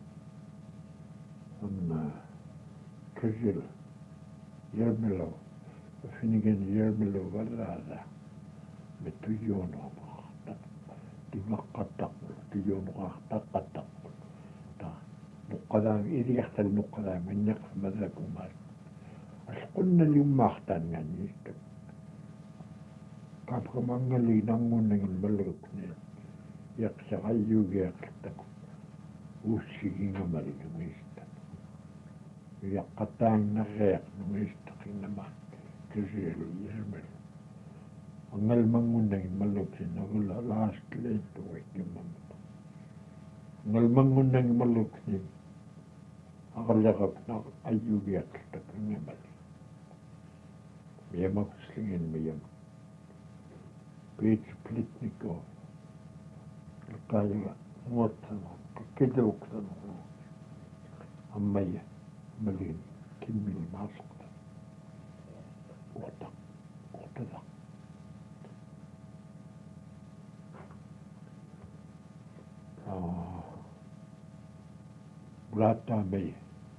S2: Kyrgyl Yermilov Finnigan Yermilov varraada me tujuunuaqta tujuunuqaqqattaq ta nuqqadaam iliaqtal nuqqadaam inneqmadakumaat asqunna liummaartaangaanniista kaapkamangali nangunnagin malgukne yaqsaqayyugiaqtaku uussigingamaligumiista yaqqataangnarriaq nuistaqinnama Kyrgyl Yermilov angalmangunnagin maluksin agulla last late weekimamata angalmangunnagin maluksin aqallaqapna ayyugiaqtakungamali miyamakuslingin miyam Peter Plitnikov kaayuga muotsana kiduuksana Ammaya, Malin, Kimil Masukta, Ortada. Brata me,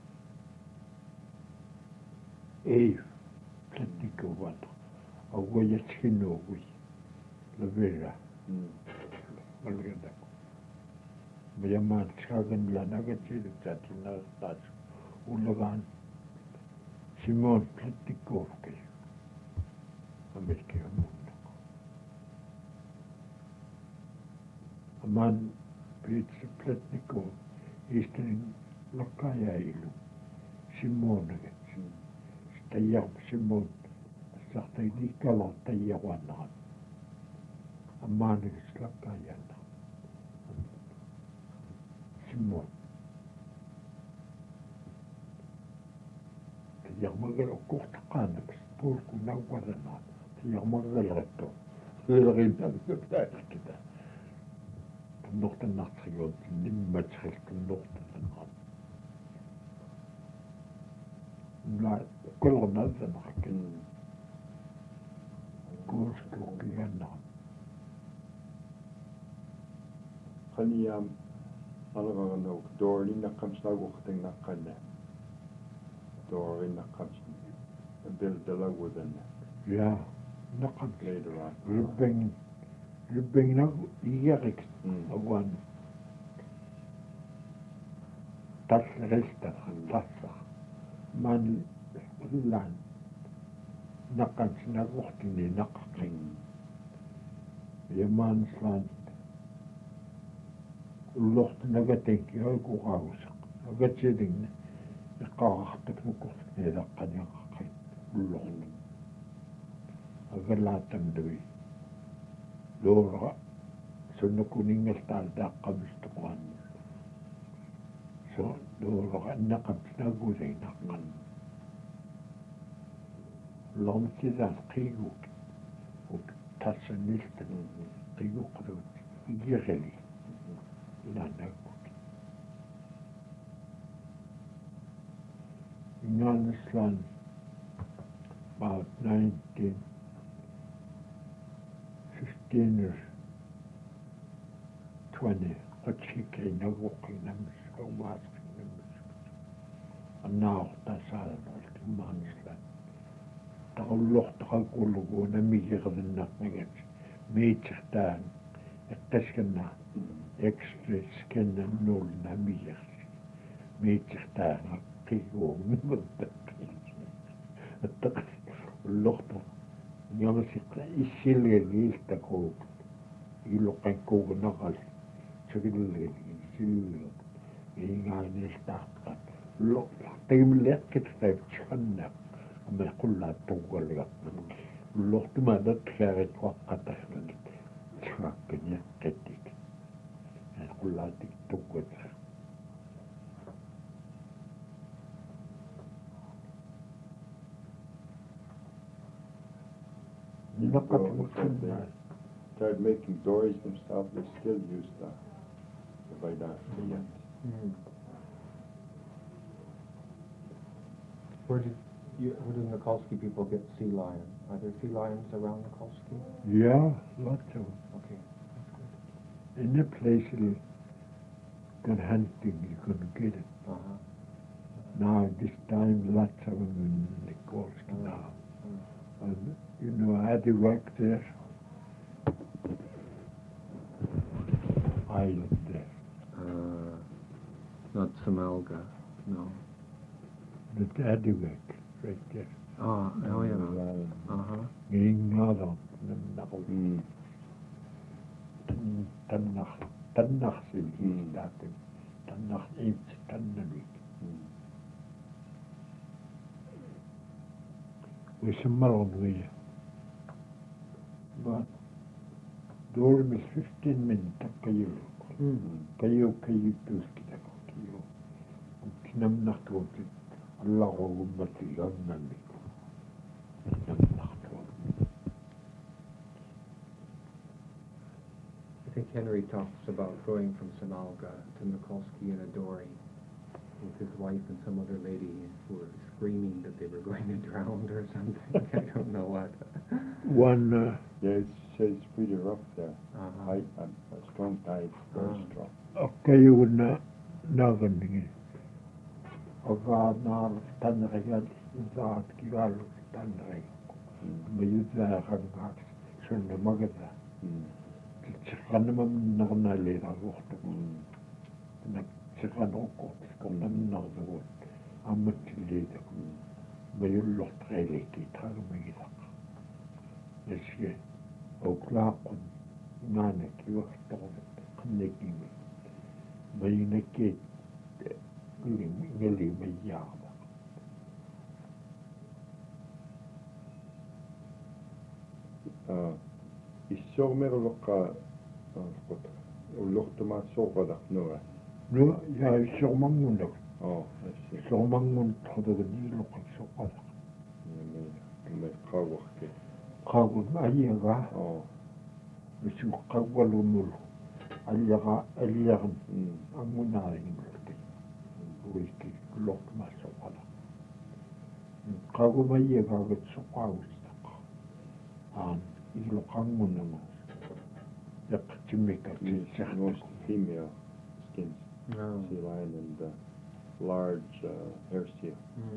S2: Tlatiko Water, a Wayachino, Lavera, Malgada. Mayaman Chagan Lanagachi, that in our touch, Ulagan, Simon Platikovke, American. A man, Peter Platnikov, Eastern Lokaya ilu, Simon, Stayam Simon, Sartay Kala Tayawana, a man is Lokaya, Simon. Yamagal Kurtakan, Purku Nawadana, Yamagal Reto, Hilaridan, the nog de nacht gewoond, niet met schrikken nog de nacht. Maar kullen dat de nacht. Koers koeken en nacht.
S4: Kan alle ook door in de kans nou ook denk dat kan. Door in de kans een beeld de lang worden.
S2: Ja, dat kan.
S4: Later on.
S2: Rubing nou Erik, one. Dat resta, dat man land. Nakans na wordt in de nakking. Je man slant. Locht nagatik, je ook house. Nagat zitting. Je kaart het ook niet dat kan je geen locht. Agar laten doe. Lora, so kuning talda kabistukwan. So, lora, nakabsnaguday nakan. Lomsidan qiyuk, uk tasaniltan, qiyuk rut, igireli, inanaguk. Inanislan, about 15 or 20, Ochike Nagoki Namus, Omask Namus. And now that's all the Mansland. The lot of Gulugo, and a measure of the nothing, major down, a Teskana, extra skin and null Namir, major down, a Kigo, a lot of Yang isil lagi takut, ilo kan kau nakal, cakap lagi isil, ingat ni setakat, lo, tim lihat kita tak cakap, amal kulla tunggal lagi, lo tu mana terkait waktu lagi, cakapnya ketik, kulla tik tunggal.
S4: Started making dories themselves, they still use the Vaidashka.
S1: Where did Nikolsky people get sea lion? Are there sea lions around Nikolsky?
S2: Yeah, lots of them.
S1: Okay.
S2: In a place you can hunting, you can get it. Now this time lots of them in Nikolsky now. And you know, I had to work there. Island there.
S1: Not Samalga, no.
S2: The Adiwek, right there.
S1: Oh yeah.
S2: Getting out Tanach is that. Tanach is Tanavik. We some malon we. But door is 15 minutes kayo. Kayo tuski kayo. Kinam nakot. Allah ko matigang nami ko. Kinam nakot.
S1: I think Henry talks about going from Samalga to Nikolsky in a dory. with his wife and some other lady who were screaming that they were going to drown or something. I don't know what.
S2: One,
S4: Yeah, it's pretty rough there.
S1: Uh-huh.
S4: High, a strong tide, very strong.
S2: akkayuuna naagannigi agaanaar tanrigat zaat kigalu tanri mayuzaaqangaat sunna magata tsiqanamam narnaleeraguortu nak tsiqanoqqort kornamnarnagut амматсилиитак mayullortreeliki taagamigisaq ясге оклааққун наана кивахторнат qannikimi mayinakkiit ngali mayyaarma
S4: Issormeruloqqa ullortumaat soorqalarnua.
S2: nu yaissormangunak
S4: Oh, I see.
S2: sormangun trodagniiloqassoqala
S4: Me qawwaqki.
S2: qaagun ayiaga
S4: Oh.
S2: misuqqawwalunulu алиаран ангунаарингулти уикки лортмассоқала qagumaiagaagat soqaagustaq ilоqangunama yaqqtimmika
S4: Most female skins,
S1: No.
S4: sea lion and large hair seal.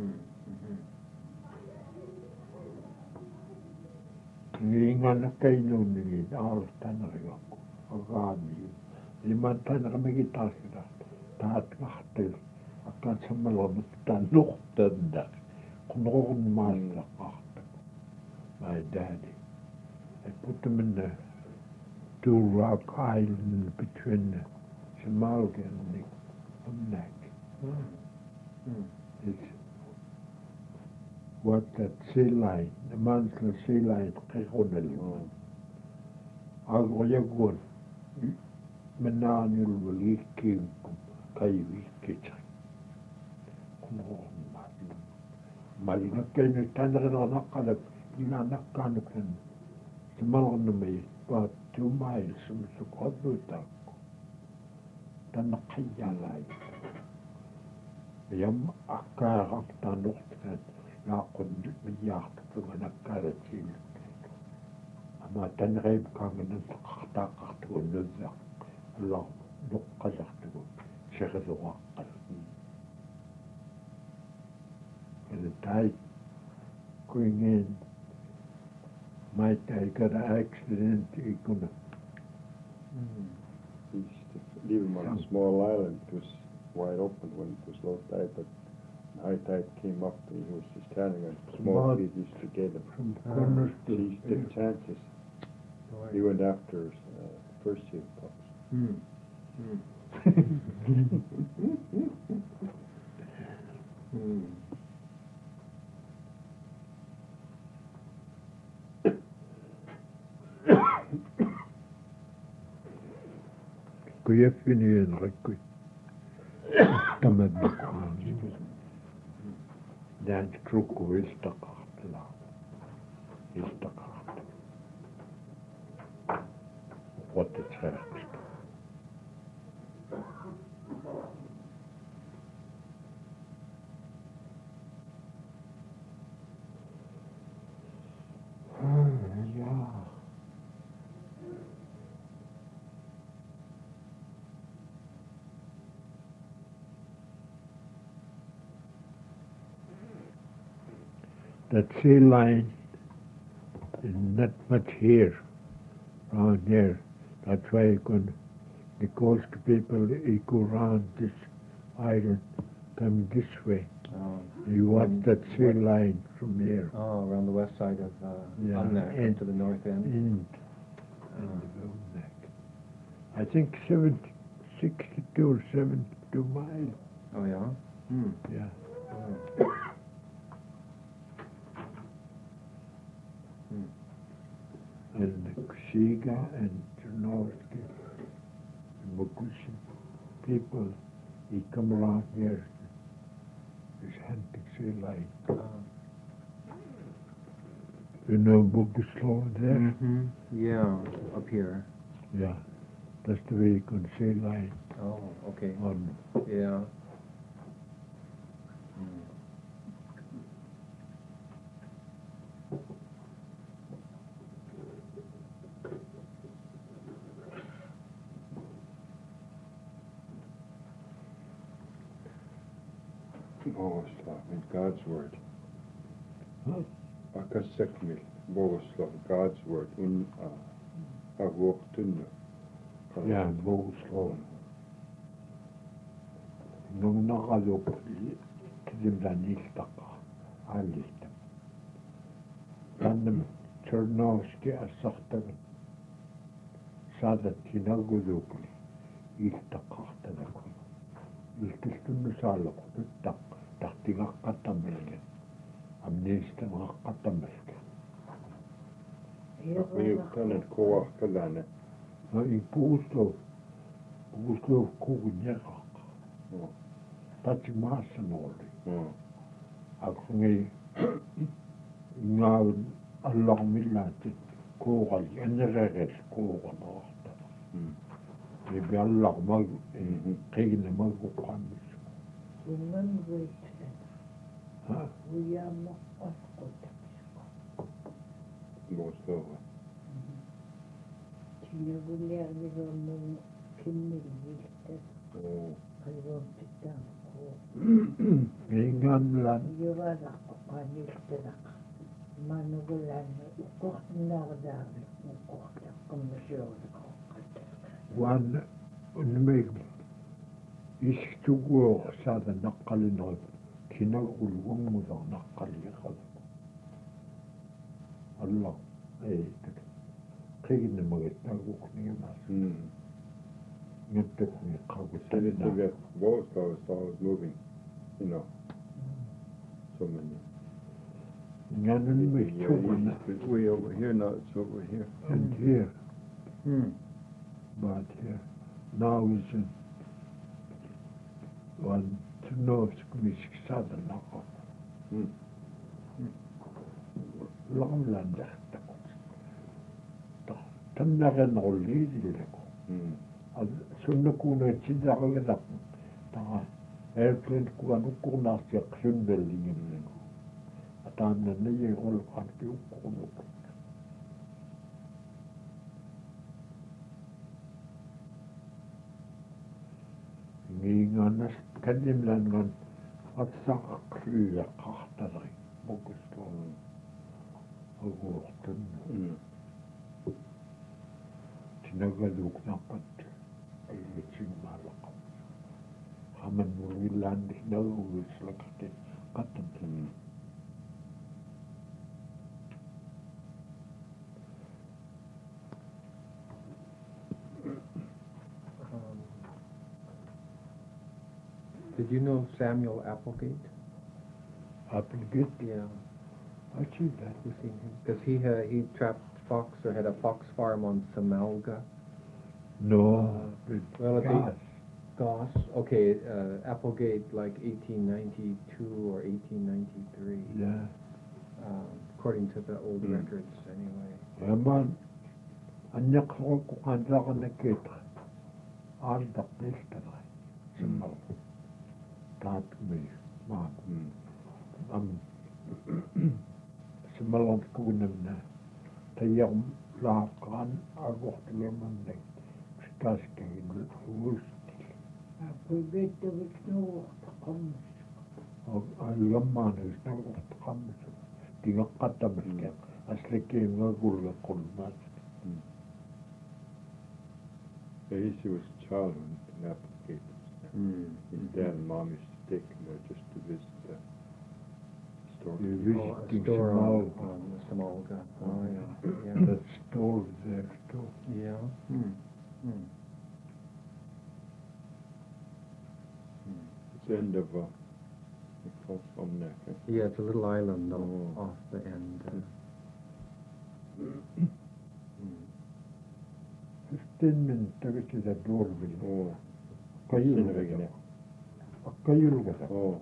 S2: ngingana kainunnigi aaltanarigakku agaani limantanaqamigitaasila taatqartil akkaatsammalornut tannuqtanda qunrorunmaallaqqaartak my daddy I put them in the two rock island between Samalga and the Umnak. It's what that sea line, the monthly sea line, Kironali. Agroyagun, Menanil Wiki, Kaiwi Kitchen. Malinakan, Tanaka, Inanakan, Samalganami, about 2 miles from Sukobutak. Tanakayalai. Yam Akarak Tanuktan, Nakun Yaktanakarati. Ama Tanreb Kangan Takatu Nuzak, Long, Lukazatu, Shekazawak. And the tide going in, might I got an accident, he could
S4: He used to leave him on a small island. It was wide open when it was low tide, but when high tide came up and he was just standing on small trees, he used to get him.
S2: from corners
S4: He used to take chances. He went after first seal pups.
S2: Kuyafini and Rakui. Tamad Dan Truku is the Kartla. Is the Kart. What is that? Yeah. That sea line is not much here, around here. That's why the coast people, you go around this island, come this way. You watch that sea line from here.
S1: Oh, around the west side of
S2: Yeah,
S1: Umnak,
S2: and-
S1: to the north end.
S2: In the neck. I think 62 or 72 miles.
S1: Oh, yeah?
S2: Yeah.
S1: Oh.
S2: And the Kushiga and Chernovsky and Mokushin people, he come around here, this hunting sea line. You know Boguslav there?
S1: Yeah, up here.
S2: Yeah. That's the way you can sea line
S1: Oh, okay.
S2: on
S1: Yeah.
S4: Bogoslav in God's word.
S2: Huh?
S4: Akasekmil, Bogoslav, God's word. Agortunno.
S2: Ja, Bogoslav. Nung nakalok, kilimlan iltaka, alista. Tannem Chernovsky asartagan. Saadat kinagudukli, iltakahtanakun. Iltistunnu saalakun, tahtingakkatammelken. Amnistan hakkatammelken.
S4: Miuktanen koahkalane.
S2: No i Bogoslav kukunjaka. Tatsi maasan oli. Akungei ngaavun allarmillaati kuugal enereres kuugan ahtana. Ebi allarmag qiginamagu qammis.
S6: Remember it.
S2: Ha?
S6: We are not ascoltati.
S4: Bogoslav.
S6: Tinaguliarviromun kimmilviltä. Aivontittaan
S2: Inganlan
S6: Juvalaqoqan iltanaqa. Manugulan uqortinnaardaarni uqortaqqammassuuriqoqqat.
S2: wan unmeg istuguo saada naqqalinaq kinagul wangmuda naqqaliqal. Allah ei qiginamagat nagukniyamas. Ngaptekni qagutanna.
S4: Bogoslav is always moving, so many.
S2: Nganunmeg chugana.
S4: It's way over here now, it's over here.
S2: And here, but here, now is in one Tunovsk saada naqa. Lamlandahta. Tannaren olliidillako. Sunnakuna tidaqagadaq. Taqa airplane kuan ukkurnaarsiaq sunnallingimnagu. Ataannannayi olqaanki ukkurnuq. Ngiinganas kanimlangan atsaqaqliaqartalari Bogoslav. Agortunna. Tinagaluknaqat ayitsimalaqa. Haman murgillanni nagugislaqati qatan.
S1: Did you know Samuel Applegate?
S2: Applegate,
S1: Yeah,
S2: I see that.
S1: you've seen him? Because he trapped fox or had a fox farm on Samalga.
S2: No,
S1: well, it-
S2: gas.
S1: Goss, okay, Applegate like 1892 or 1893,
S2: Yeah.
S1: According to the old records anyway.
S2: Yaman, anyaqsoqu qanlaqanakkeetra. Aaldaqniltana. Simmal. Taatmi, maan. Simmalan kugunamna. Tayyam laaqaan agortilemannak. Staskagin uustil.
S6: Apurgettavitnuuqtaqammas.
S2: Allammaan isnagortaqammas. Tingaqqattamalka. Aslikkiingakulleqqulmaat.
S4: He was a child when the Applegate was there. His dad and mom used to take him there just to visit the store.
S2: You
S1: Oh, a
S2: visiting
S1: store
S2: Samalga.
S1: on Samalga. Oh, yeah.
S2: That store there too.
S1: Yeah.
S4: It's the end of Somnek.
S1: Yeah, it's a little island
S4: Oh.
S1: off the end.
S2: Stinnen tagasi doorville.
S4: Oh,
S2: Kajulgata. Kajulgata.
S4: oh.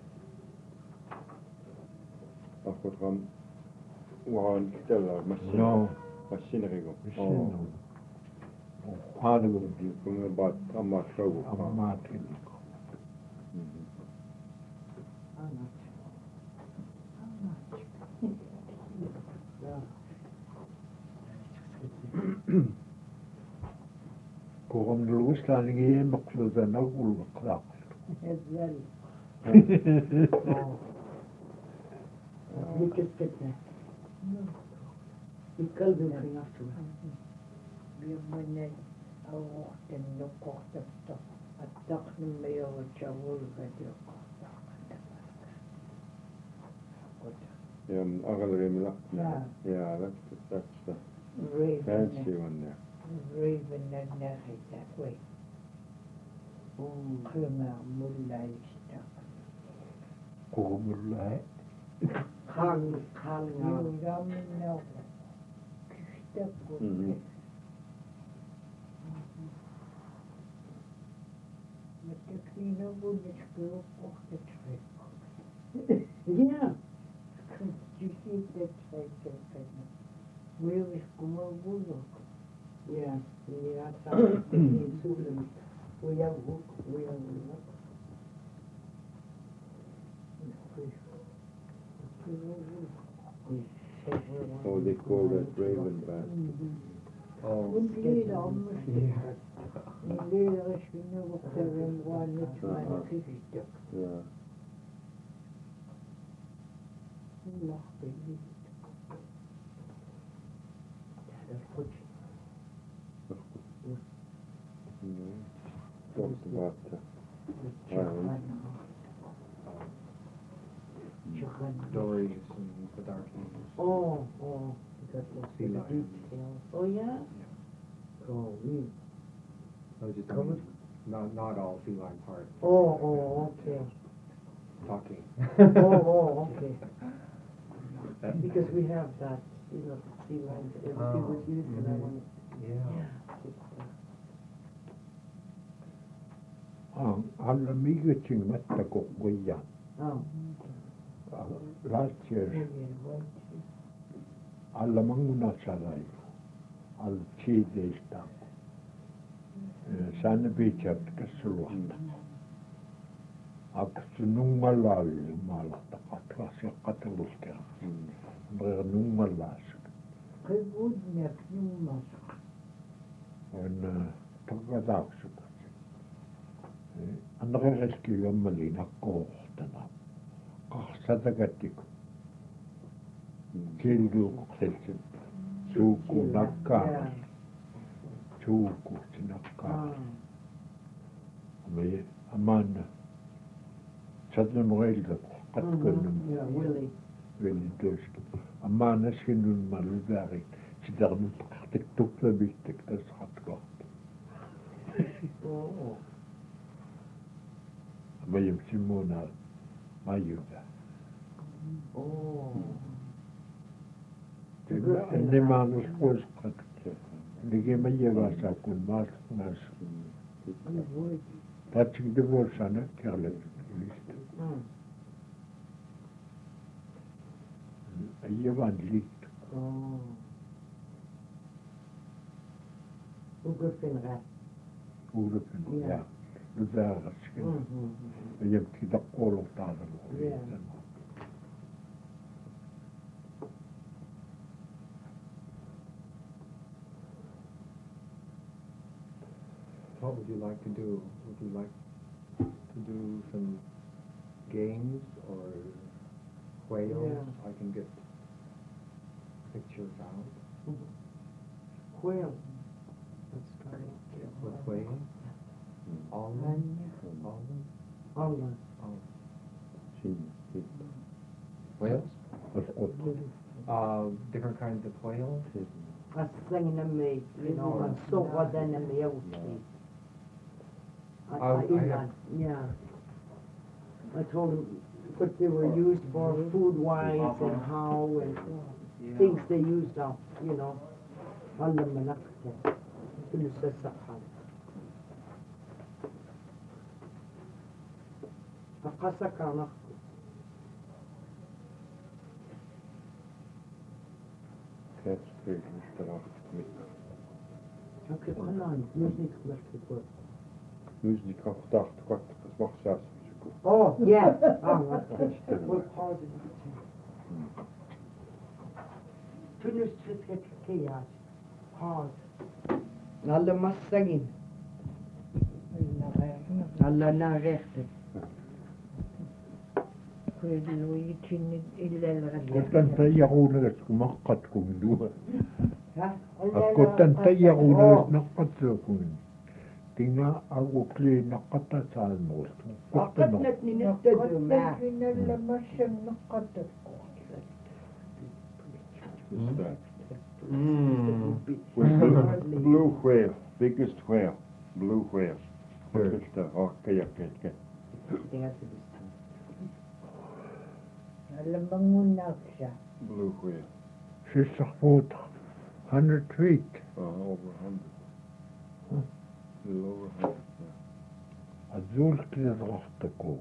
S4: Akotram waan kitella massin.
S2: No,
S4: Massinerigo.
S2: sinun. Haadagum
S4: Kun about amma trouble.
S2: ammaatiliko. Koram luustaani emakluutan agullaqlaaq.
S6: Ezel.
S5: Mikkelsketne. Ikkalbin after.
S6: Bimmene auhten nukohtasta. Attaqnimme jo tjavulkat joka.
S4: Agalrimilla.
S6: Yeah.
S4: Yeah, that's the fancy
S6: Raven.
S4: one there.
S6: Raven and Nahid that way. Krumar mullaista.
S2: Koramulla
S5: Kaalinga.
S6: Juramina. Kystä kutte. Mutta siinä on vuodessa kohta trekko.
S5: Yeah.
S6: You see that trekko. Myös kun on vuodessa.
S5: Yeah. Yeah. Something suulen. We are hook. We are hook.
S4: Oh, they call that raven bat.
S1: Oh,
S6: Kun liida ammasta. Liida olisi neuvottelen vaan nyt mä en kysytä.
S4: Yeah.
S6: Lahti liida.
S4: Talked about island.
S1: stories and the dark ages.
S5: Oh. That was
S1: Sea
S5: the
S1: lion.
S5: details. Oh, yeah? Oh,
S1: I was just, I mean, not all sea lion parts.
S5: Oh, okay.
S1: Talking.
S5: Okay. Because we have that, the sea lines, everything was used, and I wanted,
S1: Yeah.
S2: alla miigutsin matta kokkuja.
S5: Oh.
S2: Last year, alla manguna salai, alla chideista. Sanna biichat kasuluhta. Aksu nungalalli maalata katlas ja kateluskera. Mreer nungalas.
S6: Gewundert nummas.
S2: On takataaksukat. Andere reski jammalina kohtana. Kahdestakattiku. Kilduukselta. Suuku nakkaa. Suuku nakkaa. Me amanna. Satna moilta katkannum.
S5: Yeah, Willie.
S2: Veli tuosta. Amanna sinun malväärin. Sitä on nyt kahtektu lämmittek tässä hatkohta.
S5: Oh.
S2: Mä jemsin muunaan. Mä jyvää.
S5: Oh.
S2: Ne mä oon uskot. Niinkin mä jyvässä kun mä oon. Tatsin te vuossa näkkälle. Jyvän liitto.
S5: Oh. Griffin rat.
S2: Uudepin.
S5: Ja.
S2: Ja. Nyt vääräskin. Mä jemsin ta kouluttaa.
S5: Yeah.
S1: What would you like to do? Would you like to do some games or whales?
S5: Yeah.
S1: I can get pictures out
S5: Whale. Let's try it.
S1: with whales. All of them? All of them?
S5: Allah.
S1: Whales?
S2: Uskot.
S1: Different kinds of whales?
S5: I sing them, you know, I'm so hot in the ocean. Yeah. I told them what they were used for food-wise and how and things they used up, you know, on the manakte. Akasakana.
S4: Catch fish, Mr. Ahmed.
S5: Okay, come on, music must be good.
S4: Music of dacht, wat was saus.
S5: Oh, yeah. We'll pause it. Tunnus trisket chaos. Pause. Alla massagin. Alla na rechte.
S2: Kotan tajaruunagas kumaqqat kumdua.
S5: Ha?
S2: Kotan tajaruunagas naqqatsuukun. Tinga agukli naqqata saalmoos.
S5: Aqatnat ni nistadu ma.
S4: Blue whale, biggest whale, blue whale.
S1: Sure.
S4: Just a hawkayakake. Blue whale,
S2: She's about 100 feet.
S4: over 100. Little over 100, yeah.
S2: Azul kidrahtako.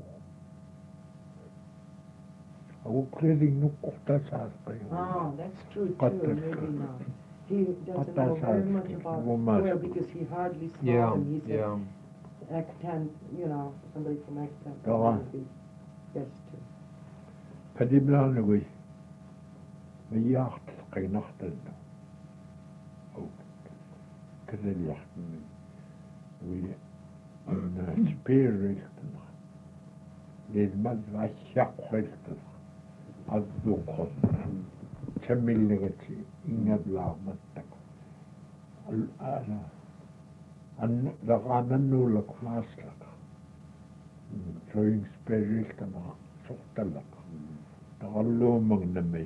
S2: Agukli nukkuhta saasqayu.
S5: Oh, that's true too,
S2: Qatar.
S5: maybe not. He doesn't
S2: Qatar
S5: know very
S2: size,
S5: much about
S2: woman.
S5: whale because he hardly saw
S1: Yeah,
S5: them. He said
S1: yeah.
S5: Actan, you know, somebody from Actan
S2: Go on.
S5: would be best to.
S2: Padiblaanugui. Miyaht qaynaqtannu. Au. Kadalyahtni. We on spirit. Lidmad vassaqwiltana. Azzuqon. Chamillagati ingadlaamattaq. Ana an laqanannulak maaslaq. Showing spirit kana suqtalaq. Taqalluumag namay.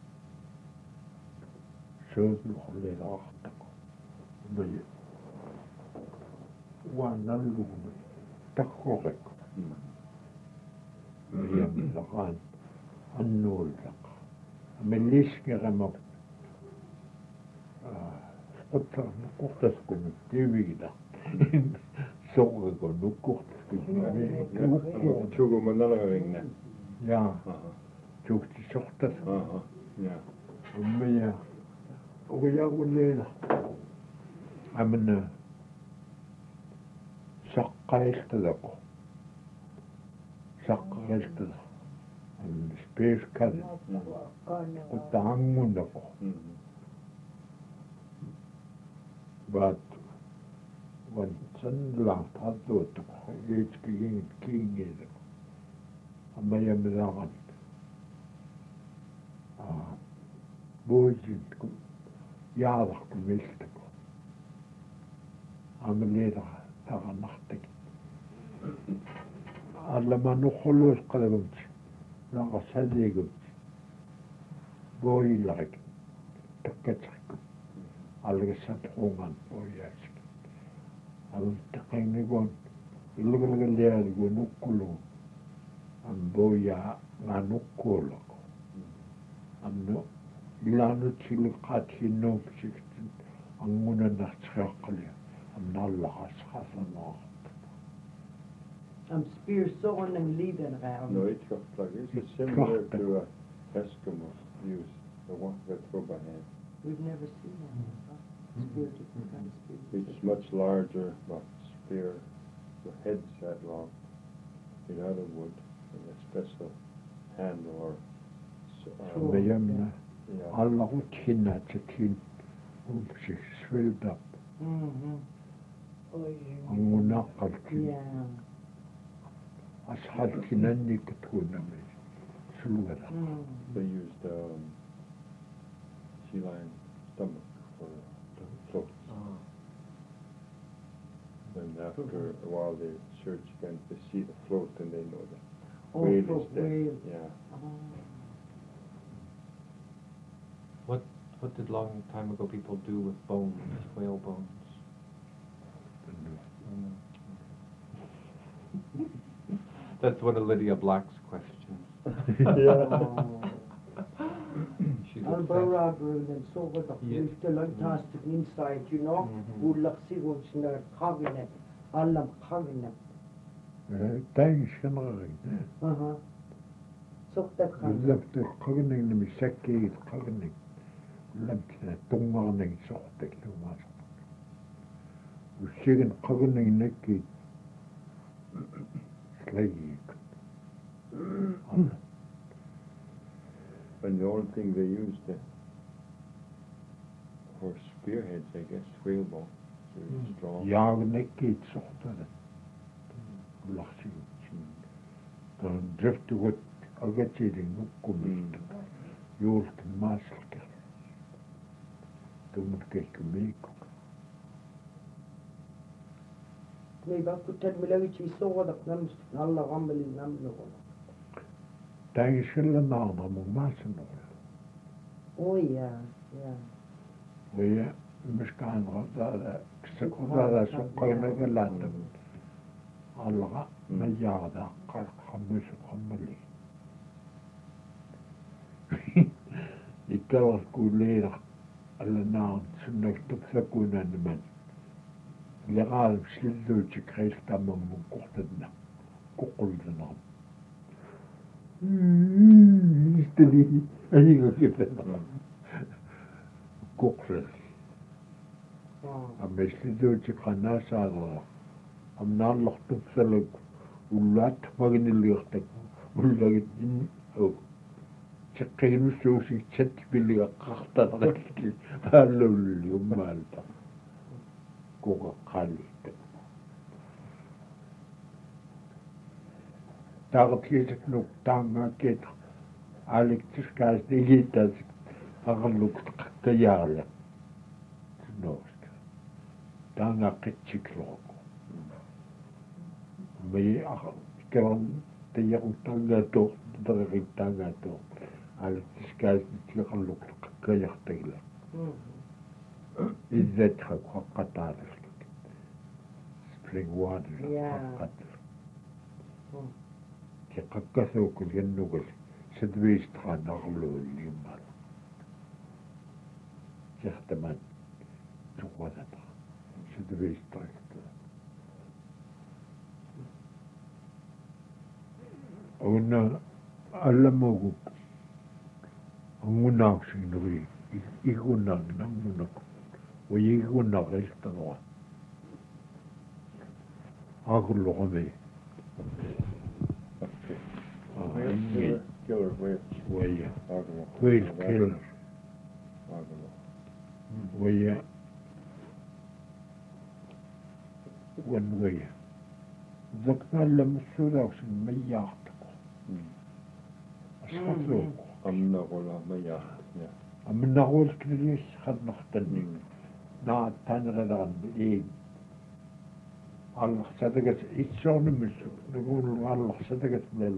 S2: Shoodlu xulleeraaqtaq. May waanalluumi taqqoqik. Mayam laqaan annuullaq. Amilliisqeramak quttar nuqqortaskun tiivigila. Soqrikun nuqqortaskun.
S4: Chugu manalaringna.
S2: Ja, tjukti sortas.
S4: Yeah.
S2: Ummiya. Uyaguleena. Amna saqqailtalaqo. Saqqailtalaqo. Amna speerkad. Utaangunaqo. But when sunlight had to it's king is amaya mizan boojin yaadaq miltaq amalida taganaqtik allama nukhulus qalabut laqa sadigut booyilag takkatak algasatqungan booyas altaqinnigun illugalgaliyaaligu nukkulu amboya nganukkulu amno ilanu tilqatinno psiktin anguna nachaqali amnallaqasqasanaq
S5: Spear sewing and leading around.
S4: No, it's got plug. It's similar to Eskimo use, the one that throw by hand.
S5: We've never seen one. Spear, different kind of spear.
S4: It's much larger, but spear, the head's that long, made out of wood, and a special handle or
S2: mayamna
S4: yeah.
S2: allaqutinna tatin umsik swildap anguna qaltin
S5: Yeah.
S2: ashaltinanni katunami sulwada
S4: They used sea lion stomach for the floats. And after a while they search again to see the float and they know that
S5: Oh,
S4: whale
S5: for
S4: is dead.
S5: whale.
S4: Yeah.
S1: What did long time ago people do with bones, whale bones? That's one of Lydia Black's questions. She's obsessed.
S5: Albarabru and so what the
S1: Yeah.
S5: still fantastic inside, you know,
S1: Mhm.
S5: who laksi was in the cabinet, Alam cabinet.
S2: taishkanari
S5: So that kind of.
S2: lafte qagning misakki qagning lamtna tungarning sortek lumas usigen qagning nakki slayik
S4: And the only thing they used for spearheads, I guess, whalebone. So it's strong.
S2: Jaagnekkit sohtana. Ullarsigut. Tan driftugut agatsirin nukkumista. Juulten maaselker. Tummut kehkumiikku.
S5: Ei pakkutan milagitsi soodak namst alla rammelin namnurona.
S2: Tägisellä naama mun maasennoilla.
S5: Oh ja, ja.
S2: Ja myöskään rodada, se rodada sukkainen lähtö. Alla me jaada karkamys kammeli. Ikalla kuin liira alla naan sunnottu sakuinen men. Legal slidduutsi kreistamman mun kohtadna. Kukuldena. Isteli aika kitena. Kukres. Amma slidduutsi kannasaadalla. Am naallohtu salak ulat magniliqtak ullagit cheqqinu suusi chat biliga qartaraqti allul yummalta kuga qalita taqtiisak nuk taangaakkiit aliktiskaas digitas aqalluk qayaala nooska taangaaqitsikloq me kewan tiyakun tangato dagig tangato al disguise tiqalluk kayaqtagla izzat qaqqatar spring water qaqqat tiqaqqasu kul yanugul sidwist qanaqlu limal tiqtaman tuqadata sidwist Una alamogu ngunak sinuri igunak namunak o igunak istawa agulogame
S4: Killer whale.
S2: waya
S4: Aglo.
S2: whale killer
S4: Aglo.
S2: waya one waya zakna lamsudak sin mayaqtako asqatu
S4: Amna gola maya. Yeah.
S2: amnaqul klis khadnaqtanni na tanradan Allah sadagat itsonumus nugul Allah sadagat mel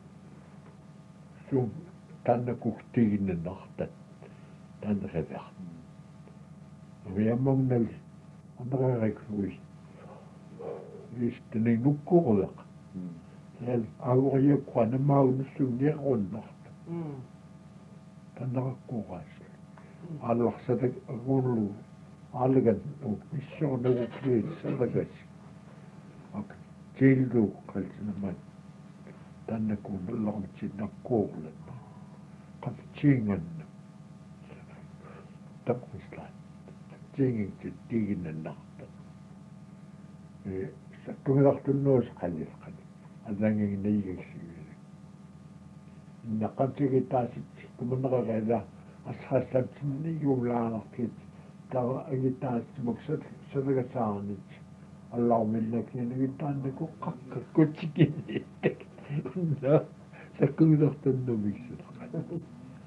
S2: sum tannakuhtiin naqtat tanradan viamongnal andrarekui istni nukkurlaq sel agorje kwana maunussunniqunnar tannarakkuras Allah sadag agulu algan issornagu klit sadagat ak jildu qalsinamat tannakun lormitsinakkuurlat qatsingan tapqislan tsingit tiginnarta sakkumilartunnuus qallisqani adangin nayigsigilik innaqatsigi taasit kumunneqaqaila asxassaptinni yuulaanartit tara agitaasimuk sadagasaarnit allarmillaknigittaannaku qakkakkutsikinniittak sakkumilartunnumiksutaqani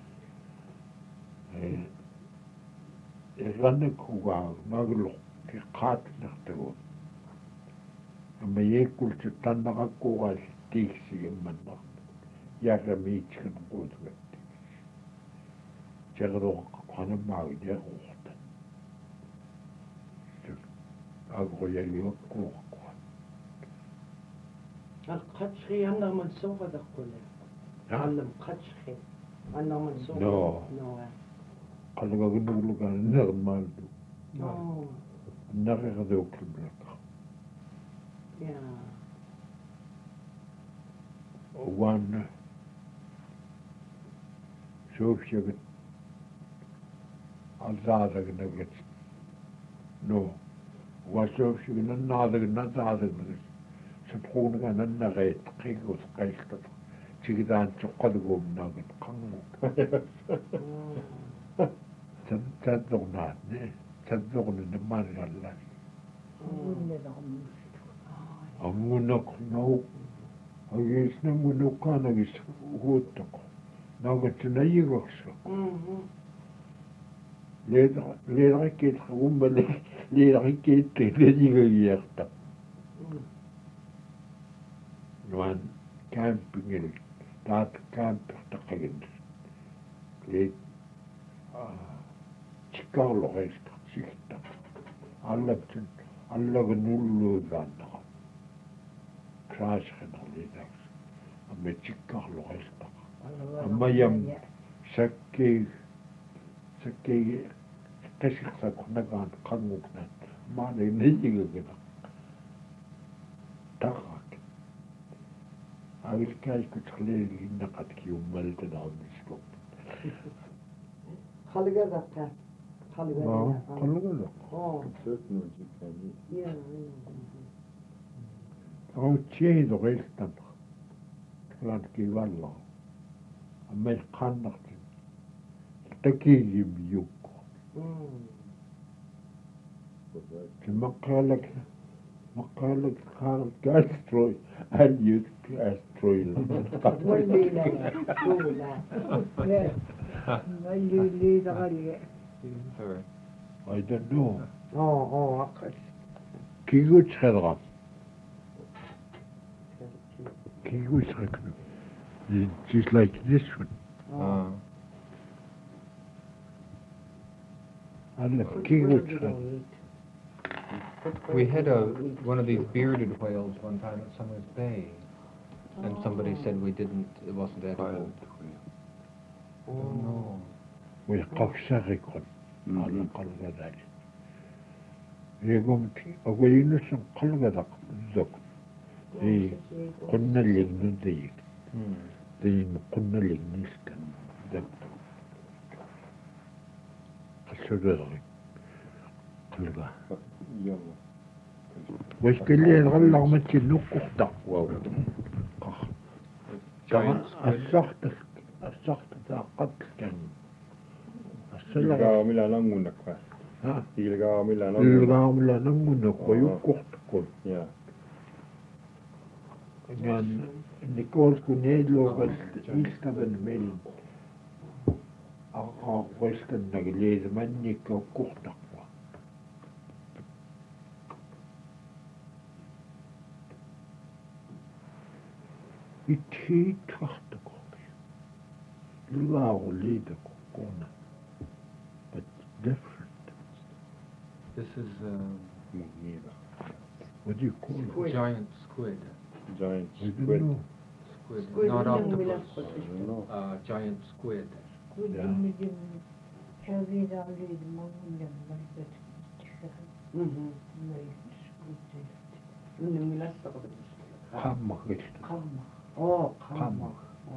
S2: irrannakugaa nagullu kiqqaatnertagu amma yeekkultu tannaqakkuugaas tiigsigimmannaq yarramiitskan quutugatti jagruqqanammaagi jeeruqta agruyagiuakkuuqqa
S5: القدشي أنا من سوق هذا كله علم قدشي أنا من سوق
S2: No.
S5: no
S2: qalagagunuglugan nermaaldu
S5: no
S2: narriqaduuklumlaq
S5: yeah
S2: one soofshagat alzaadagnagat no wasoofshagna naadagna zaadagnagat sapquunaga nannareet qigus qailtat 지기단 쪽가지고 없나건 강목. 잔속 나왔네. 잔속은 말이 갈라. 아무나 그냥 아기스나 무노카나기 후었다고. 나같이나 이거었어. 레라케 umbalek leerakke tegenigerta nuan campingel taat camper taqagin le chikarlo resta sikta allaptun allagnulluudaannaqa kraasqena leedaks amme chikarlo resta ammayam sakki qasiqsakunnagaan qanguknaat maanay nijigagina taqaq agilkaaskutqaleeliginnaqat kiummaltanaamislup
S5: Qalgadaqqa.
S2: qalgada
S5: Oh,
S4: Certain ones you can eat.
S5: yeah.
S2: awtsiido qiltan laan kivalla ammay qaannaqtin takigim yukku maqaalak kaastroy alyut kaastroy
S6: Wallina suula. Naliliidaqalle.
S1: Sorry.
S2: I don't know.
S5: Aqal.
S2: Kigutsqedqa kigutsqeknu just like this one alla kigutsqed
S1: We had one of these bearded whales one time at Summers Bay, and somebody said it wasn't edible.
S4: Wild.
S1: Oh no.
S2: we qafsaqikon alla qalgadaq yegum awayinussan qalgadaq zok i qunnallignudayik dayin qunnalligniskan dak qassugadaq qalga
S4: Yalla.
S2: واشكلي الغلق متي نقطة واو
S1: Giant squid.
S2: السخط قتل كان
S4: Ilga
S2: السلغة
S4: millä nangunnakka.
S2: ها
S4: Ilga millä nangunnakka.
S2: الغام لا نمونك ويقوت كل
S4: Ja.
S2: يعني نيكول كونيلو بس يستبن ميل ويستن نجليز منك وقوت يتهيت وقتك الغاو ليدك كونا but different.
S1: This is
S4: Mugnida.
S2: What do you call it?
S5: Squid.
S1: giant squid.
S4: Giant
S2: I don't
S4: squid.
S2: know.
S1: Squid,
S5: Squid
S1: not
S5: is
S1: octopus.
S4: I don't know.
S1: Giant squid.
S6: Kuddimmidim chavidaaliid mangunnam malbat.
S2: Qamma qildi.
S6: Qamma.
S2: Qamma.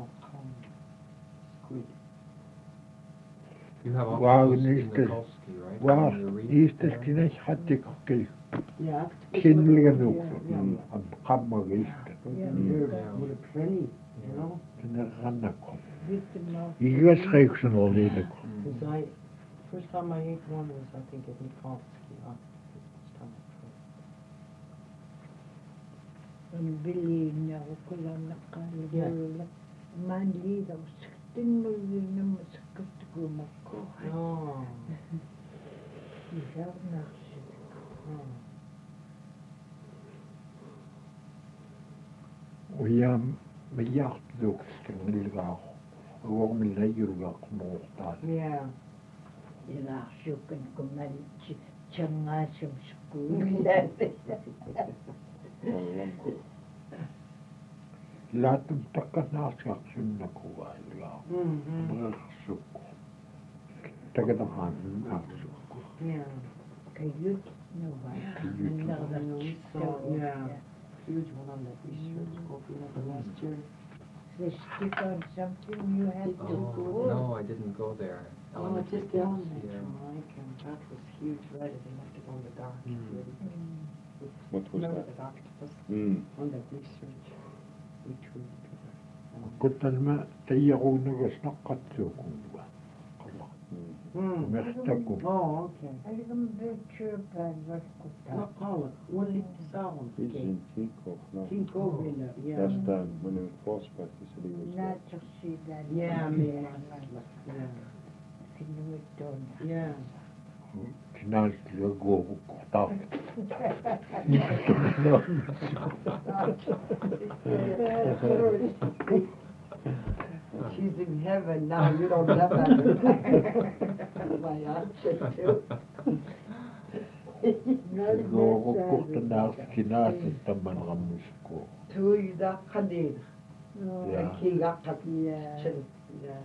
S5: Squid.
S1: You have
S2: Wow,
S1: octopus in
S2: Niska.
S1: the Kolski, right?
S2: Waar
S1: On the reef
S2: is
S1: there.
S2: het geen schattig gekeken?
S5: Yeah.
S2: Kinderen genoeg.
S5: Yeah.
S2: Aan qamma qildi.
S5: With a penny, you know?
S2: En rannakom.
S6: Bittima.
S2: Iga schreeksen al lelijk.
S5: Because first time I ate one was, I think, at Nikolsky. First time I tried.
S6: Bilina ukula naqaali
S5: Yeah.
S6: bulla. Man liida usktinnullirnam uskutkumakko.
S5: Oh.
S6: Isarnarsi.
S2: ويا مياخت ذوك سكنلقاه هو من لا يلقى قموطات
S5: Yeah.
S6: Ilaarsukan kumal changaasam skuullaati.
S2: لا تمتقى ناسك سنك هو القاه ما يخصك تقدر عن ناسك
S5: Yeah.
S6: Kayut nuwa.
S5: Yeah. Huge one on that research group, you know, the last year.
S6: They stick on something you have to
S1: Oh,
S6: go.
S1: no, I didn't go there.
S5: Oh, it's just down there,
S1: Yeah.
S5: Mike, and that was huge, right, they left it on the dock. really.
S4: What was
S5: Remember
S4: that?
S5: the octopus
S4: Mm.
S5: on that research? We treated it.
S2: كنت الماء تيغون نقط سوكم محتكم
S5: Oh, okay.
S6: ألقم بتشوفها الوسط
S5: نقالك واللي تساهم
S4: Isn't Tinko, no.
S5: Tinko Villa, yeah.
S4: Last time when we first practiced it, was
S6: لا
S4: like,
S6: تخشي ذلك
S5: Yeah, yeah, yeah.
S2: تناس لقوه قطاف
S5: She's in heaven now, you don't have that. My answer too.
S2: لقوه قطة ناس تناس تمن غمسكو
S5: Two is that Khalid.
S2: Yeah.
S5: King Akak.
S6: Yeah.
S5: Yeah.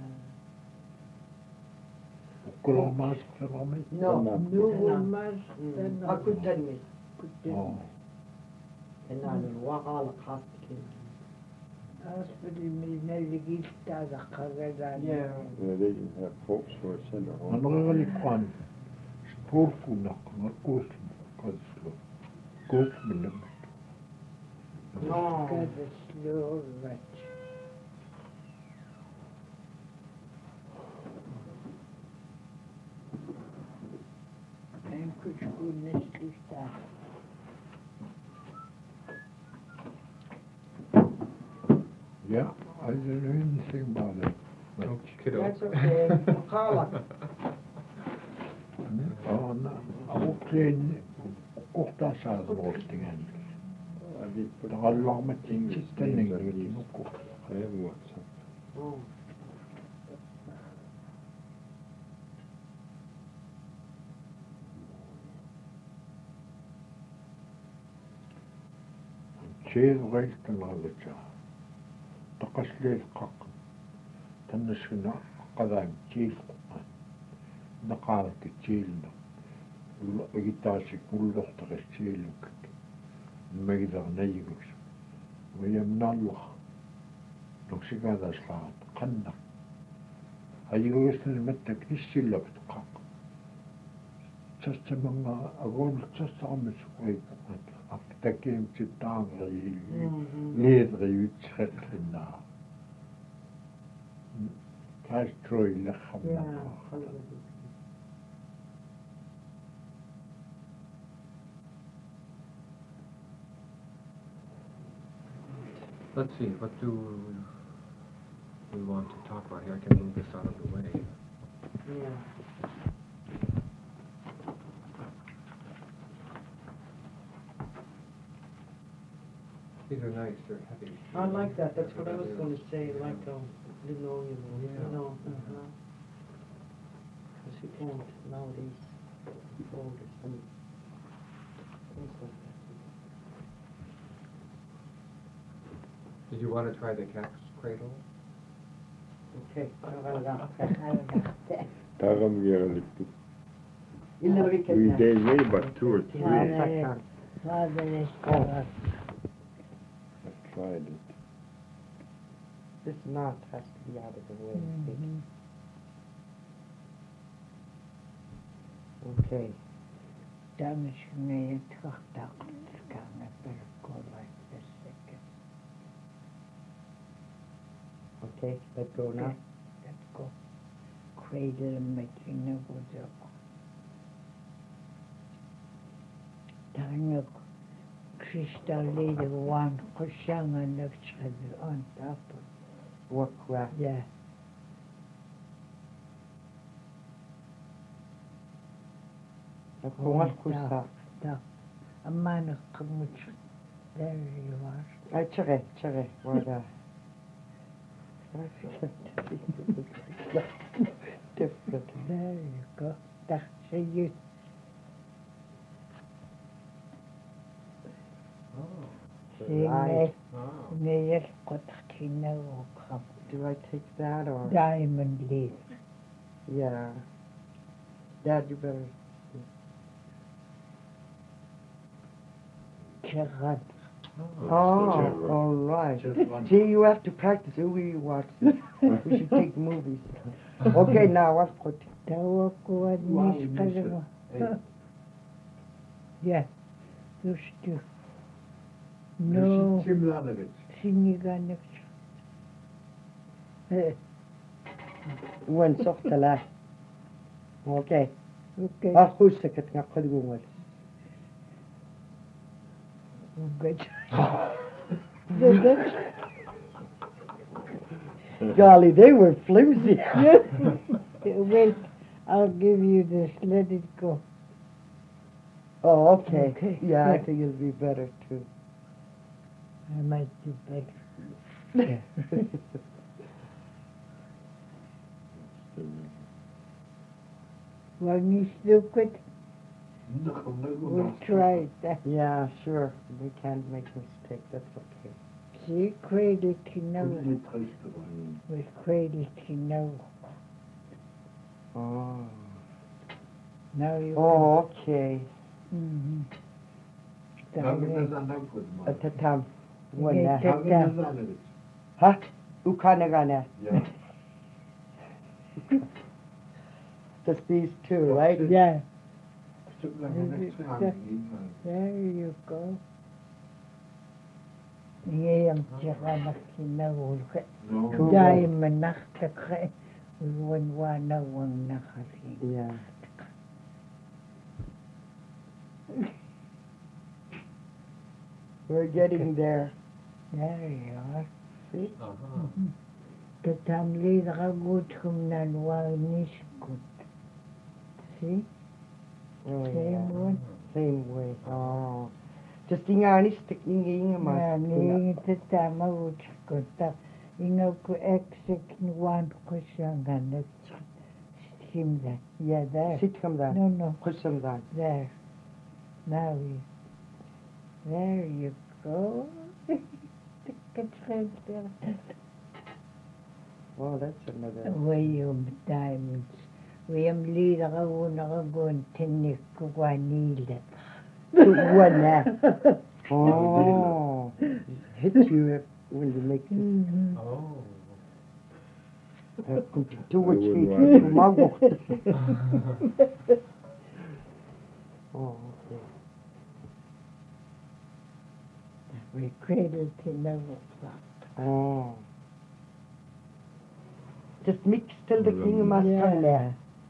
S2: وكل ما سكرمي
S5: No.
S6: نور ما
S5: أكو تنمي.
S2: اه
S5: أنا الوغال خاصة.
S6: أصبر من اللي جيت هذا قرر
S4: they didn't have folks for a center home.
S2: أنا غالي كوان سبوركو نقم قوس قوس قوس من لما
S5: No.
S6: كذا سلو رج يمكن تكون نسلي تاعها
S2: Yeah, I didn't know anything about it.
S1: Kiddo.
S5: That's okay. Maqalak.
S2: أنا أوكلين قطة ساز روستين
S4: I did put
S2: تغلق ما
S4: English
S2: تنين
S4: names at
S2: لكن
S4: least.
S2: نقول
S4: I have WhatsApp.
S5: Oh.
S2: شيء غير تنغلقها تقصلي القق تنشنا قدام تيل نقارك تيل إيتاشي كل لغة تيل ما يقدر نيجوش ويمنع الله نقصي هذا صلاة قنّا أيوة المتك نشي اللي بتقق تستمع أقول تستعمل شوي أفتكيم تتعامل ليدغي وتشخنا كاش تروي لخمنا
S1: Let's see, what do we want to talk about here? I can move this out of the way.
S5: Yeah.
S1: These are nice, they're heavy.
S5: I like that, that's what I was gonna say, like, linoleum, you
S1: Yeah.
S5: know, Cause you can't nowadays fold it, things like
S1: Did you want to try the cat's cradle?
S5: that. Okay,
S4: Taram Gerliktu.
S5: Illerike.
S4: We did way but two or three.
S5: Yeah.
S6: هذا الاشتراك
S4: I tried it.
S5: This knot has to be out of the way. Okay.
S6: دامش ما يتخطق كان بالكل like this second.
S5: Okay, let go now.
S6: Let's go. Cradle making a good up. Tangok crystal lady one kushang and on top.
S5: What crack?
S6: Yeah.
S5: What kusa?
S6: A man of much. There you are.
S5: Chere, what different.
S6: There you go. That's you.
S5: Right.
S6: Neil Kotkina come.
S5: Do I take that or?
S6: Diamond leaf.
S5: Yeah. Dad, you better.
S6: Chagad.
S5: Oh, all right. See, you have to practice. We watch this. We should take movies. Okay, now I've put.
S6: Tawakuan niskalawa. Yeah. Just you. No. Siniganik.
S5: Wan sohtala. Okay.
S6: Okay.
S5: Khussakat nga qulgungal.
S6: Good. Good.
S5: Golly, they were flimsy.
S6: Wait, I'll give you this. Let it go.
S5: Oh, okay.
S6: Okay,
S5: Yeah, I
S6: good.
S5: think it'll be better too.
S6: I might do better. When you stupid, we'll try that.
S5: Yeah, sure. We can't make mistake. That's okay.
S6: See, cradle to know. With cradle to know.
S5: Oh.
S6: Now you
S5: Oh, okay.
S6: Mm-hmm.
S5: Atatam.
S6: Okay,
S5: Wala.
S6: take that.
S5: Ha? Ukanagana. Just these two, right?
S6: Yeah, there you go. Yeah, I'm just know. دائما نختك وانا ونخفي.
S5: Yeah. We're getting there.
S6: There you are. See? كتعملي غوتكم نانوا نسكت. See?
S5: Oh,
S6: Same
S5: yeah.
S6: one.
S5: Same way. Oh. Just ingani stick inga mas.
S6: يعني تتعمل وتسكت. إنك أكسك نوان قشنغا نتسكيم that. Yeah, there.
S5: Sit come down.
S6: No, no.
S5: Push them down.
S6: There. Now you. There you go.
S5: Oh, that's another.
S6: William Diamonds. William Leader going to Nick Guanila.
S5: One. Oh. Hit you when you make it.
S1: Oh.
S5: Too much
S4: I
S5: heat.
S4: wouldn't
S5: Mago. Oh, okay.
S6: We cradle to know.
S5: Oh. Just mix till the king
S4: Yeah.
S5: must come there.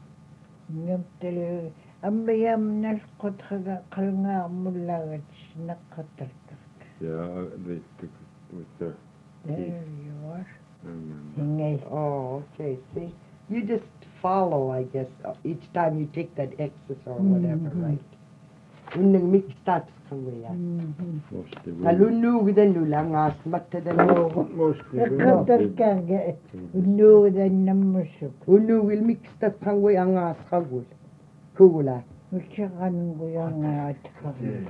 S6: نمتلي أما يوم نسقط قلنا ملا نقطر.
S4: Yeah, they took with their
S6: There you are.
S4: um,
S6: Hingay.
S5: Oh, okay. See, you just follow, I guess, each time you take that X's or whatever,
S6: Mhm.
S5: right? When the mix starts coming out.
S4: mostly
S5: Nalunu within Lulangas, but the
S4: mostly
S6: نقطر كان نو ذا نمسك.
S5: Unu will mix that Pangway Angas Hagul. Kugula.
S6: وشغن قيانا أتكلم.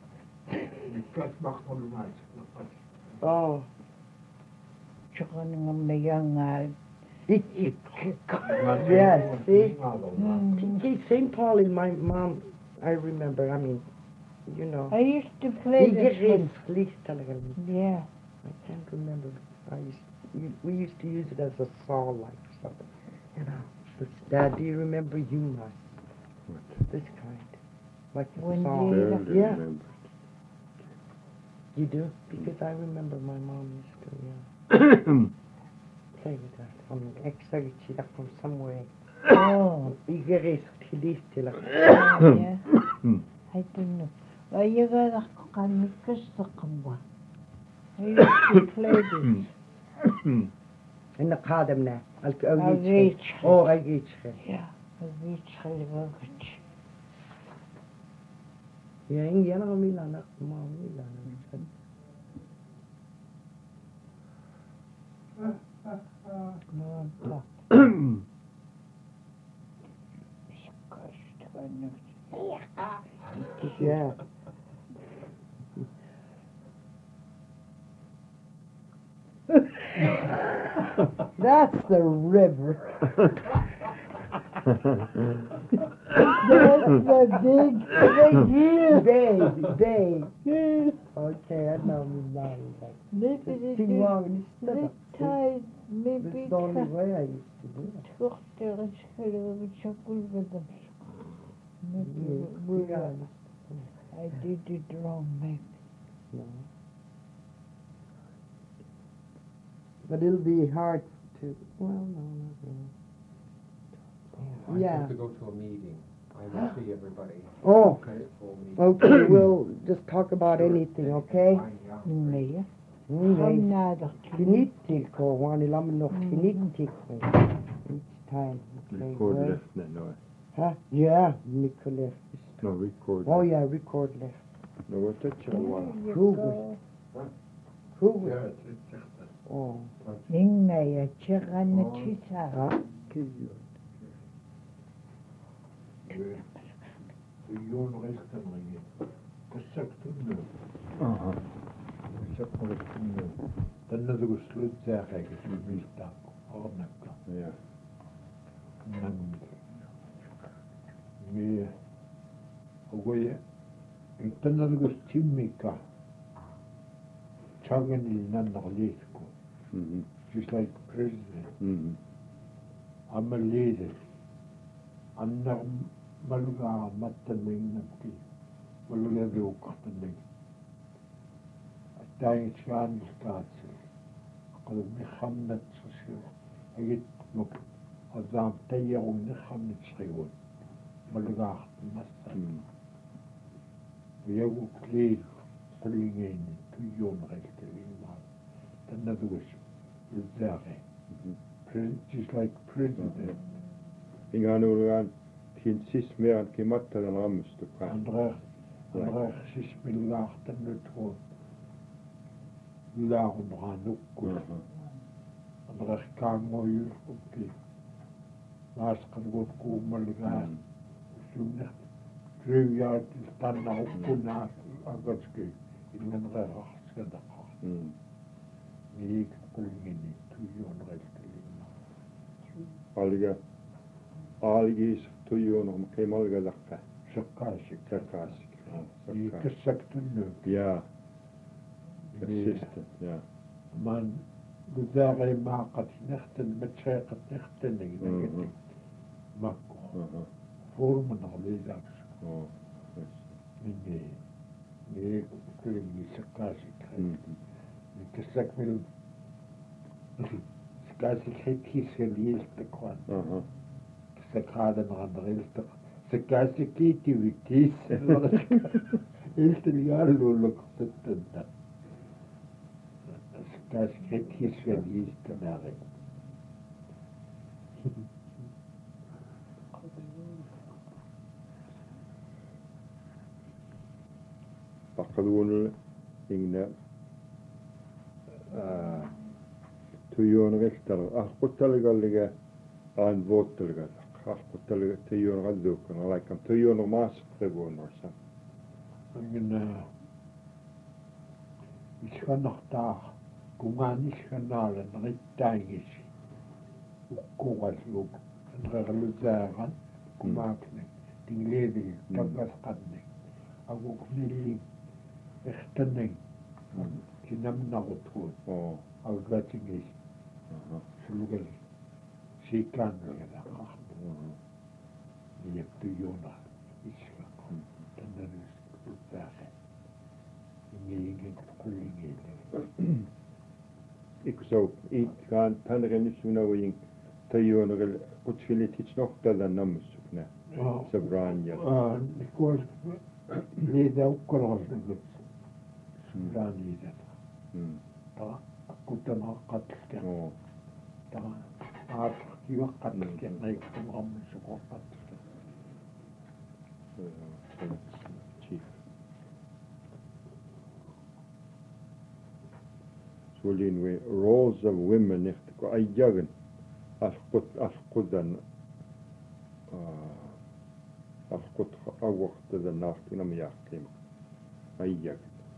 S5: Oh,
S6: شغن قيانا.
S5: Ichik. Yes, see? St. Paul is my mom, I remember, I mean, you know.
S6: I used to play this one. Yeah.
S5: I can't remember. We used to use it as a saw, like something. You know. Do you remember Humas?
S4: What?
S5: This kind. Like a
S6: When
S5: saw.
S6: you-
S4: Barely
S5: Yeah.
S4: remember.
S5: You do? Because I remember my mom used to, play with that. Extra from somewhere.
S6: Oh.
S5: Igeris Hilistila.
S6: Yeah. I don't know. Well, you got a kamikasakamba. I used to play this.
S5: In the Kadam now.
S6: I'll reach.
S5: Oh, I reach her.
S6: Yeah. I'll reach Halivagach.
S5: Yeah, in Yana Milana, Mom Milana. Yeah. That's the river.
S6: That's the
S5: Big. Okay, I know Milana.
S6: Maybe
S5: It's too long.
S6: This tide, maybe
S5: This is the only way I used to do it.
S6: I did it wrong, maybe.
S5: No. But it'll be hard to, well, no, not really.
S1: I'm
S5: Yeah.
S1: supposed to go to a meeting. I will see everybody.
S5: Oh,
S1: Okay, full meeting.
S5: okay, we'll just talk about
S1: Sure.
S5: anything, okay?
S1: Fine, yeah.
S6: Nee,
S5: Mm,
S6: han
S5: nee.
S6: nader
S5: Kinitik or one lam noch kinitik each time. Okay,
S4: Record
S5: well,
S4: left now, no.
S5: huh? Yeah, Nico left.
S4: No, record
S5: Oh
S4: left.
S5: yeah, record left.
S4: No, what that one?
S5: Who was? Who was? Oh,
S6: Inga chirana chisa.
S5: huh?
S2: Miljoen rechteringen. Kasaktunnu.
S4: Aha.
S2: Kasaktunnu. Tänne tuku slutsääkäikä symistä. Ornakka.
S4: Ja.
S2: Nangi. Mie. Ogoje. Tänne tuku timmika. Chaganil nannar liitku.
S4: Mhm.
S2: Just like president.
S4: Mhm.
S2: I'm a leader. Annar malugaa mattaningnapki. Malugaa viuqartanig. Tainskaaniskaatsi. Qadu mikhamnatsasiu. Agit muk. Azam tayyarun mikhamnatsriun. Malugaartamassa.
S4: Mhm.
S2: Viagu kliir. Qullingeini tuyuunaqiltalinmaa. Tannadugus. Luzaare. Just like president.
S4: Inganuurugaan kin sismeeran kimattalan rammustukaan.
S2: Andreer sismilgaartannutru laaruneranukku. Andreer kaangoyulquppi maasqalugut kuumalgaa sunne trivyaat tannarukkunaa agaski illanreerarskadaqa. Miik qulngini tuyuuneriltalinna.
S4: Algis tujuunum kimalgalaqqa.
S2: Sakkaasik.
S4: Sakkaasik.
S2: Kassaktullu.
S4: Ja. Assistant, ja.
S2: Man luzaare maaqat nertan matseeqat nertanig nagati makku. Fuurmanarliisaaks.
S4: Oh.
S2: Mingi kulingi sakkaasik. Kassakmil sakkaasik hitkiisgaliiltakuan. Sakaadanaqanneriltaq. Sakkaasikiitivik iltilgaalluullaqtattanta. Sakkaasikiitkiisgaliiltanaari.
S4: Paqaluunul ingna tujuuneriltar arquttalgalliga aan voottalgal. Arquttalga tujuuneradduukkana laikam tujuunermaasqrivuunersa.
S2: Angina iskanartaa kungaaniskanaala nerittaangisi ukkuqalluk anrerlusaaqan kumaaknak tingleedigi tangasqannik aguknilli ertanning kinamnarutruut
S4: Oh.
S2: aggatingis sulugal siikkaannagalaqar niyaptujuuna iska tannaris uttaaqe ingilingin qullingiille
S4: Ikusau iitkaan tanrenissuna tujuuneril qutfilititsnortalan nammussukna. Sabraanjal.
S2: Nikuas liida ukkalarasnagit subraaniidat taa akkutanaqqatlka
S4: Oh.
S2: taa aatkiwaqqatlka naikkumarammissuqorpatlka
S4: Chief. Sulin we roles of women if ko ayyagan asqudan asqut awqtada naartinam yaaqtim ayyag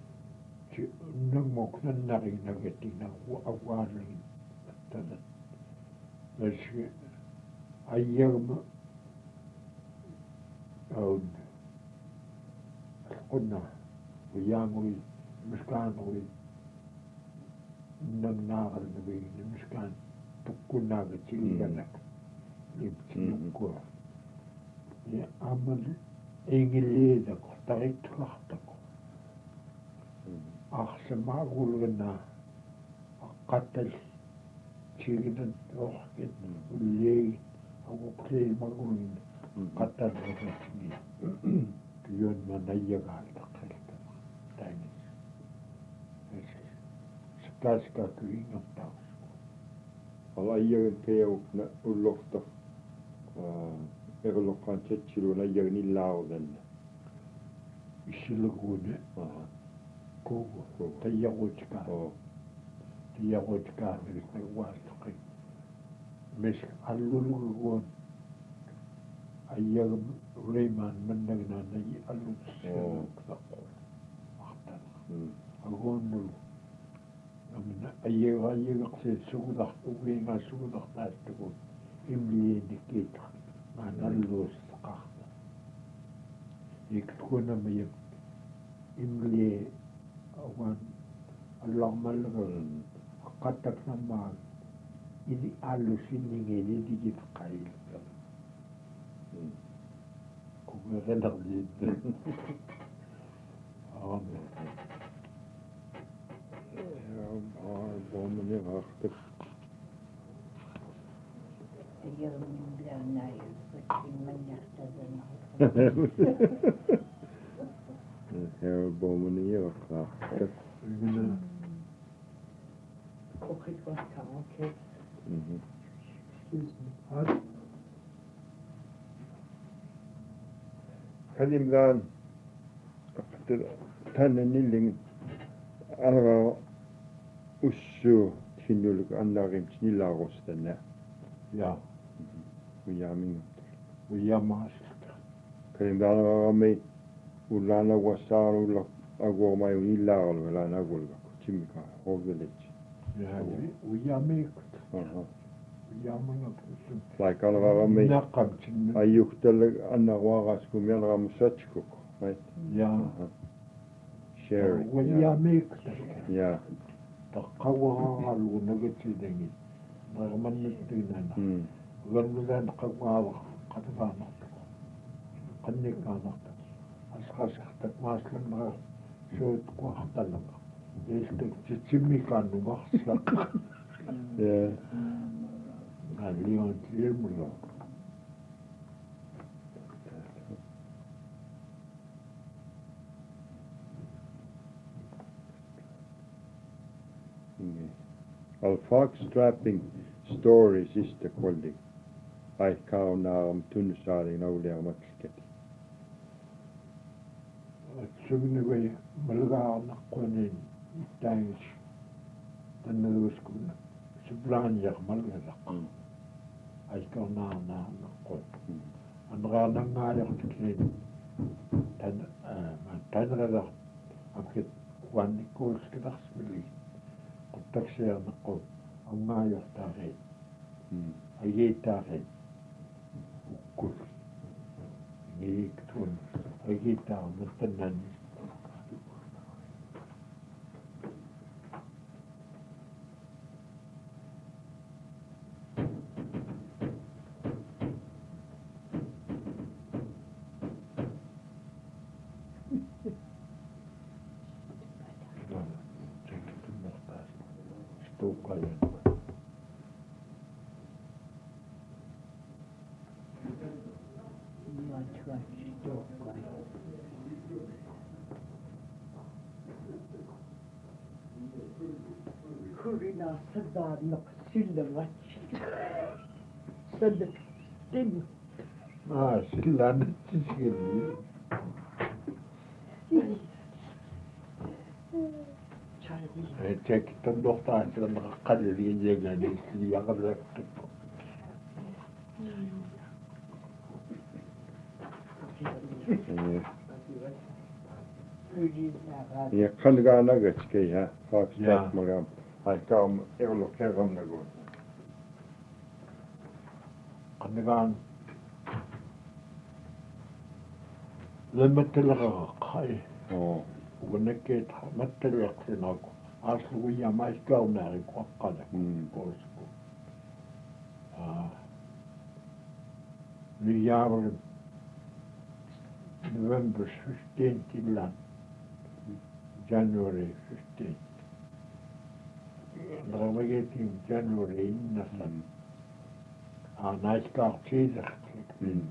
S2: nangmoknannarignagatina awaalagin tada nashi ayyagma aud asqudna wiyaangui miskaanui nannaagarnagui miskaan tukkunaaga tilganak liptinukkua ja amal engilleedako tarittuartako arsamaaguulgana aqqatal Chicken orchid, lay, play magulin, katar rasmi. Yun manayagal na kalita. Tanis. Skaska kuing ang tao.
S4: Ala iyagan kaya na ulofta. Ekolokkaan tsetsiluna iyagan illaudan.
S2: Isilagune, kogo,
S4: Kogo.
S2: tayagotka. Tayagotka, nagwastaki. Mes alulugon. Ayag Rayman mandagnanay alun siya nagtako. Agon mo. Ayag kasi sugudak, uwi nga sugudak tayo ko. Imli dikita. Manalus kakta. Ikut ko na may imli awan alang malagal. Katak na mag. Ini alus ini ngini dikit kail. Kung enak dito.
S4: Bomen i raktet.
S6: Jag blir nöjd för timmen efter den.
S4: Her bomen i raktet.
S5: Och it was come, okay. Excuse me.
S4: Kadim dan tänne nilling alga ussu kinnuluk annarim snillarostenne.
S2: Ja,
S4: Uyamin.
S2: uyamasta.
S4: Kadim dan alga ullana wasarulla agormai illarlu lana agulga timika hovelit.
S2: Ja, uyamikut. Uyamanat.
S4: Like alga me
S2: Naqamtin.
S4: ayuhtel annaruaras kumelra musatkuk. Right?
S2: Ja,
S4: Sharing.
S2: uyamikut.
S4: Yeah.
S2: Taqawalu nagatidingi. Nagamannitinana. Gannugan qawwa qatbana. Qannikana. Asqasaqtak maaslanna shoot qahtalanga. Estek chichimikanu mahslaq.
S4: Yeah.
S2: Alion tirmulo.
S4: Al fox trapping stories is the quality. I kauna tunnusaarin auliamatliket.
S2: Sugniwe malgaana qonin tangis. Tannuskuna. Siblanjaq malgalaq. Ay kauna na qon. Anrana ngayaqtikin. Tanrala akit wan kulskidaqsmili. Qutaksiya naqo. Angayaqtaqit. Ayitaqit. Kul. Ngiktun. Ayitaq natanan. Stokayan.
S5: Kurina sadarnak sylvachi. Sadak tim.
S2: Sillä nettiskeli.
S5: Charlie.
S2: Tekitän dohtaa sillä kalliin jengäni liiakallekin.
S4: Ja kannakaa nagatskei ha. Fox
S2: Ja.
S4: trappmagam. Ai kaum eulo kerran nagun.
S2: Kannekaan lämmittelyä kai.
S4: Oh.
S2: Kun näkee mättelyäksen alku. Asuu ja maiskaunäärin kuokkale koisku. Nyt jäävän November 15 till January 15. nravagetin January innassan naiskaartiisertik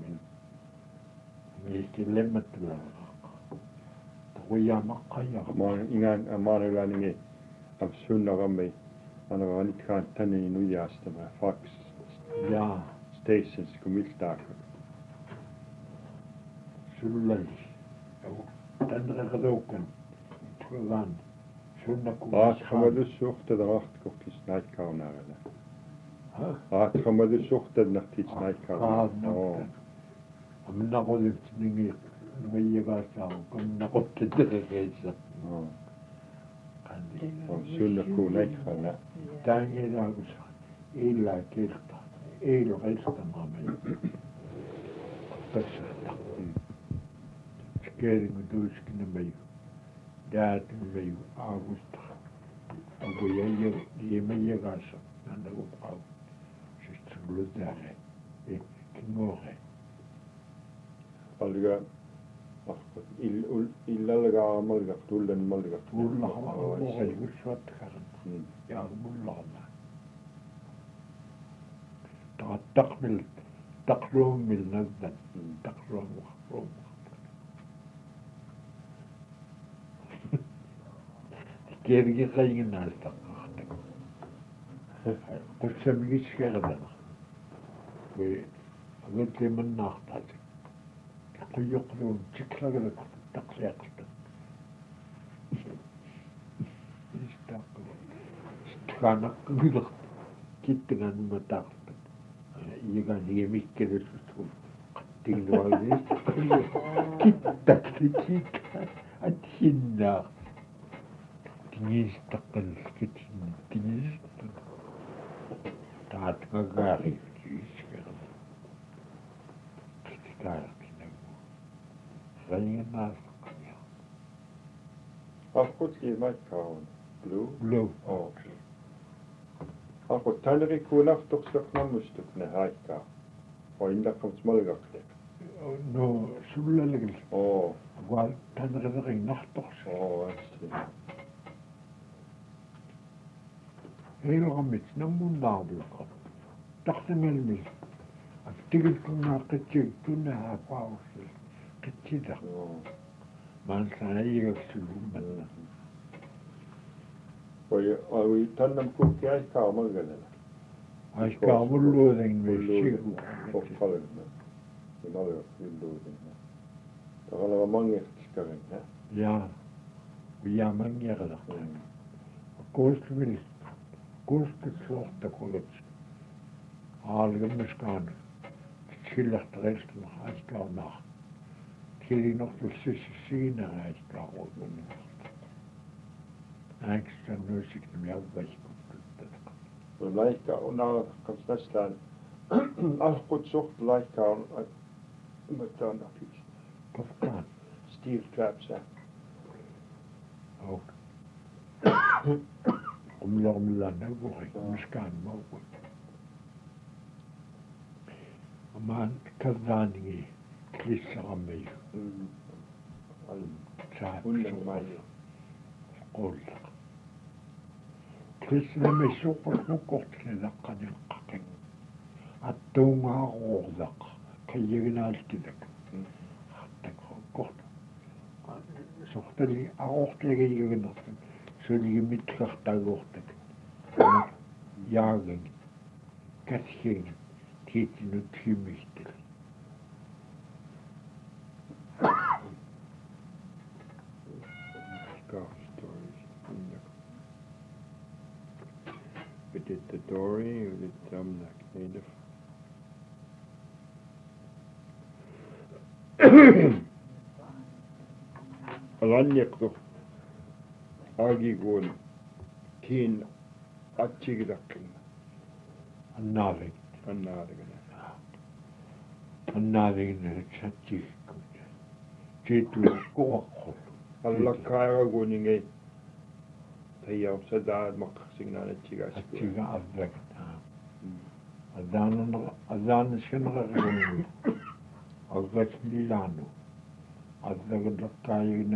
S2: miisti lemmattula taquyaamaqqaja
S4: ingaan amaanulaningi absunnarammi aneraanitkaan tänne nujaastama Fox
S2: jaa
S4: Stations kumiltaakka
S2: sullali tanreqaluukan tulan sunnaku
S4: raatxamadussuhted raartkokis naikkaarnaarala raatxamadussuhted nartit naikkaarnaarala
S2: amnaqulitningi nuiagaassaa kannaquttideregeissa
S4: sunnaku naikkaarna
S2: taangilaagus illa kirta ilo qiltamaamay tassata skeringu duuskinamayu daatmayu aagusta aguyaya yemeyagaasa nanagu qaaw sistruludaare kingoore
S4: alga illalgaamalga tullen malga
S2: ullaxamaoqaygusuatkaran yaagmullaxama taqmil taqruumil nazdan taqruum kergi qayginaastaqaqtak qussamigisskeradana we agatlimannaartaati quyuqluun tiklagadak taqsiaqta istaqlu istqanaqqileq kittanganumataarta iyagan yemikkelusutun qattignualis kittaklikika athinnaa tingistaqqal kittinnistan taatqagaari kiiskeram kitikaartinagu qayngaasqaya
S4: Alqutki naikkaarun blue
S2: okay
S4: alqut tanrikuunartorsornammustukna haikkaa oinnaqqams malgaqtek
S2: no sullalagil
S4: oo
S2: agual tanreqerinartorsa
S4: assi
S2: heilramit nammunnaarluqa tartangalmil aktigiltunnaaqitsig tunnahaa paaussel qitsida maansaayigaksulummanna
S4: oi tannam kuukki aikkaarmalgalala
S2: aiskaamulluudeng messigu
S4: oppalgna imalgaq illuudinna taqalava mangertiskarinna
S2: jaa uyaamangерлaq kuustvil kuustkitsuortakulut aalgammiskaan sillartareistuna aiskaarnaa kilinortussisiinera aiskaaruugunna aiksannuusiknum javvaikuttuttataq
S4: laikka unaaqams nästaan alqut suht laikka on mattanaqis
S2: kafkaan
S4: steel traps
S2: au umlormillanaguri miskaan maugut amaan kazaaningi klissaramayu
S4: unnammaaju
S2: quullaq klissnamissuuqullukortinaqqaniqqaqin attuungaaruurlaq kayyaginaалкилак аттаккорт сортали аортлагигигнэртэн сулигимитлартаагуортак яагин катхин титинут химмистэл
S4: Dit de Dory, dit Damnak, native. Alanjakto, Agiguun, Tiin, Atsigidakkin,
S2: annaavik
S4: Annaarigana.
S2: annaavigna satsikkut tiitlu kuaqqul
S4: Allakkaaraguuningei, Tayyam Sadaad Maqsignaanatsigas.
S2: atsiga avvak adaaniskanaqariguun aggaslilaanu addagadlaqqaayiginakkiga addagadlaattak
S4: Ojaa,
S2: atsisko.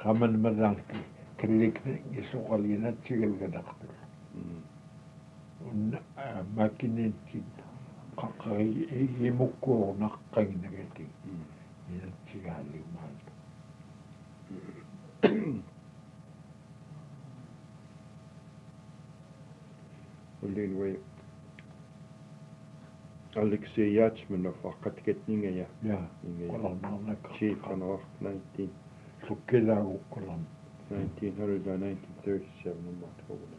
S2: Haman madanki klik isuqalina tsigelgadaqtu. Un makinin kin qaqqai imukku naqqaginagati. Ina tsigali mal.
S4: Olin way Alexei Yachmanov aqatketninga ya.
S2: Ja,
S4: Inga ya.
S2: kolonna
S4: Chief on off 19
S2: sukkila ukkolam.
S4: 1900 or 1937 in October.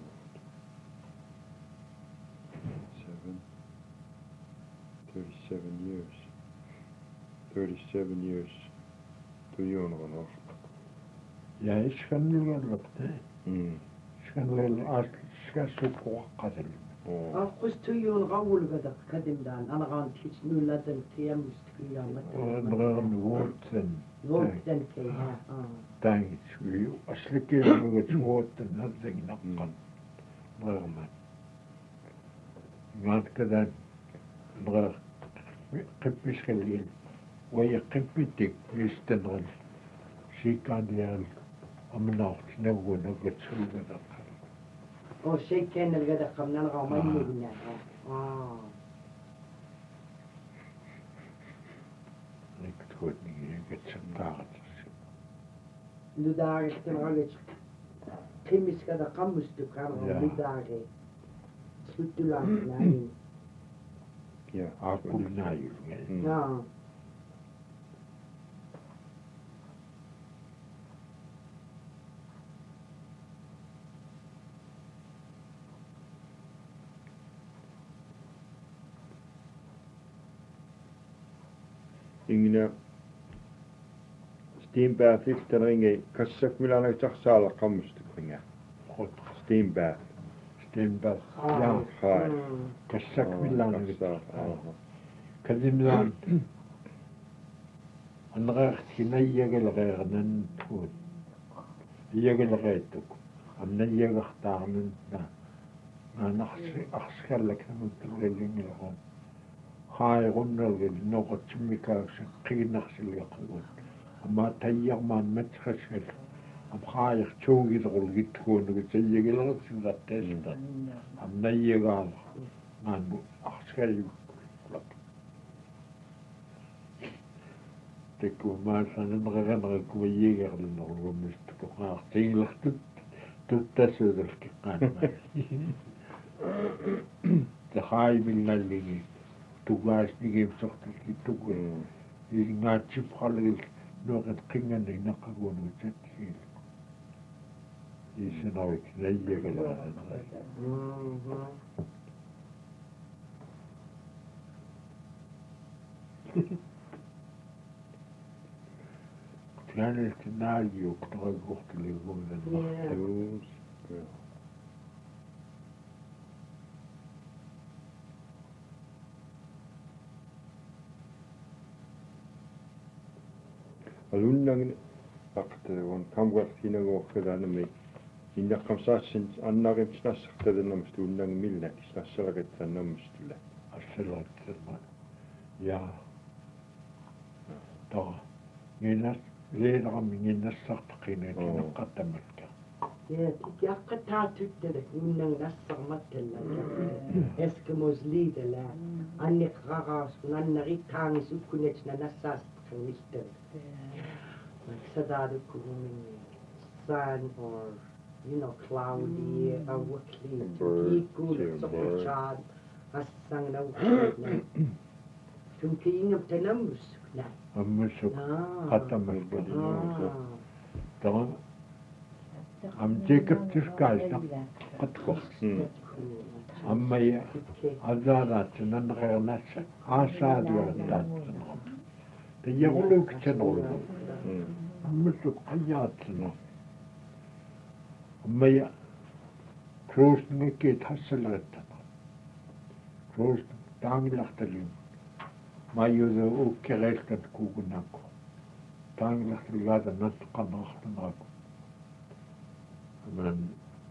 S4: 37 years. 37 years to you on.
S2: Ja, iskannullapte. Iskannull askasukkuaqqasil.
S4: Oh.
S3: أخذ تيون غول بدك كدم دان أنا غان تيجي نولا دن تيام مستقيا
S2: Ndrern woorden.
S3: وقتن كي ها
S2: Thanks you. Aslikkeerlugut woorden nadzingnaqan. Ndrerman. Ngaatkadan ndrer qippisqallin. Waya qippitik mistenrel. Sikandial amnaartinaggunagatsulgadaq.
S3: أو شيء كان الجدا قمنا الغامين بنا
S2: Niktuutni gatsanqaarat.
S3: لدار استمرارج خمس كذا قمص دكان
S2: Ja.
S3: لدار سلطلان يعني
S4: Yeah.
S2: Aakulnaayulnga.
S4: Ingina steam bath ifteringe kassaf milana taqsaala qammustukringa.
S2: Qut
S4: Steam bath.
S2: stenbas. Ja,
S4: Hai.
S2: kassakmillaanagit.
S4: Aha.
S2: Kadimlaan anreertinayyagelreernan tuut. Iyyagelreetuk. Amnayyagertaarnan arskallaknamutulgallingilqon. Haairunnalgil noqotsimmikaaksa qiginarsilgaqagut. Amma tayyarmaan matsqasgal. Am haayar tuugilrulgitkuunugit iyyagelreersillattaasta. Amnayyagaa ngaannu arskallak. Tekkumaassananreranerakumayyigerlinnerlumistukoqaartigilertut tuttasuudelkiqqaanma. Tahaimillallingi tugaasnigimsortilli tukul ingaatsipqalgil nuoqat qinganni naqqaguunugutatsigil iisanavik nayyagalaa Tianeltinaagiuk toqaguqtiligunanma
S4: Tools. Yeah. Alunnang aqtun kamgartinagoqqalanami innaqqamsaassin annarimsnassartadannamustu unnang millak snassalagatsannamustulla.
S2: assalatterma ja toqa nginas leelerami nginnassartaqinati naqqattamatka
S3: يا تيجي أقطع تدرك من نصر مثلا إسكيموز ليدلا أني قراص ونأنا غيتاني سكونتنا نصاص خميستر صداركم sun or cloudy or wickly يقول سقطان هسان لو تمكين بتنمس لا
S2: ammusuk qattamalkut toqa am jekaptiskaisna qatko ammaya azaaratsinanneqernassa aasaadiortaatsinera tayaqulukitsanerlu ammusuk qayaatsinera ammaya cruisingikkiit hassalerattana cruise taangilartalim mayudu ukkereeltat kuugunnaakku taangilartaligaata natqannerartuneraku man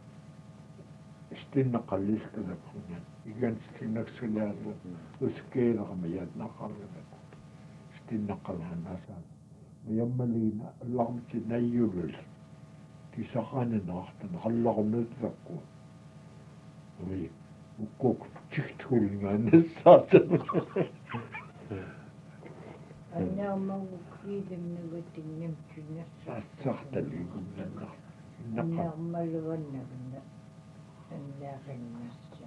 S2: stinnaqalliskalakungan igan stinnaksuliarlu uskeeleramayaatnaqarlunaku stinnaqalhannasaa mayammalina allarmiti nayyulul тисақанинарта нақалларнутсақку уи уккук чигтгулнгааннассаатаа
S6: аннаамагуккиилимнагутингам кинассаа
S2: ассарталигуннаннар иннаққа
S6: аннаамалуаннагна аннаақиннассаа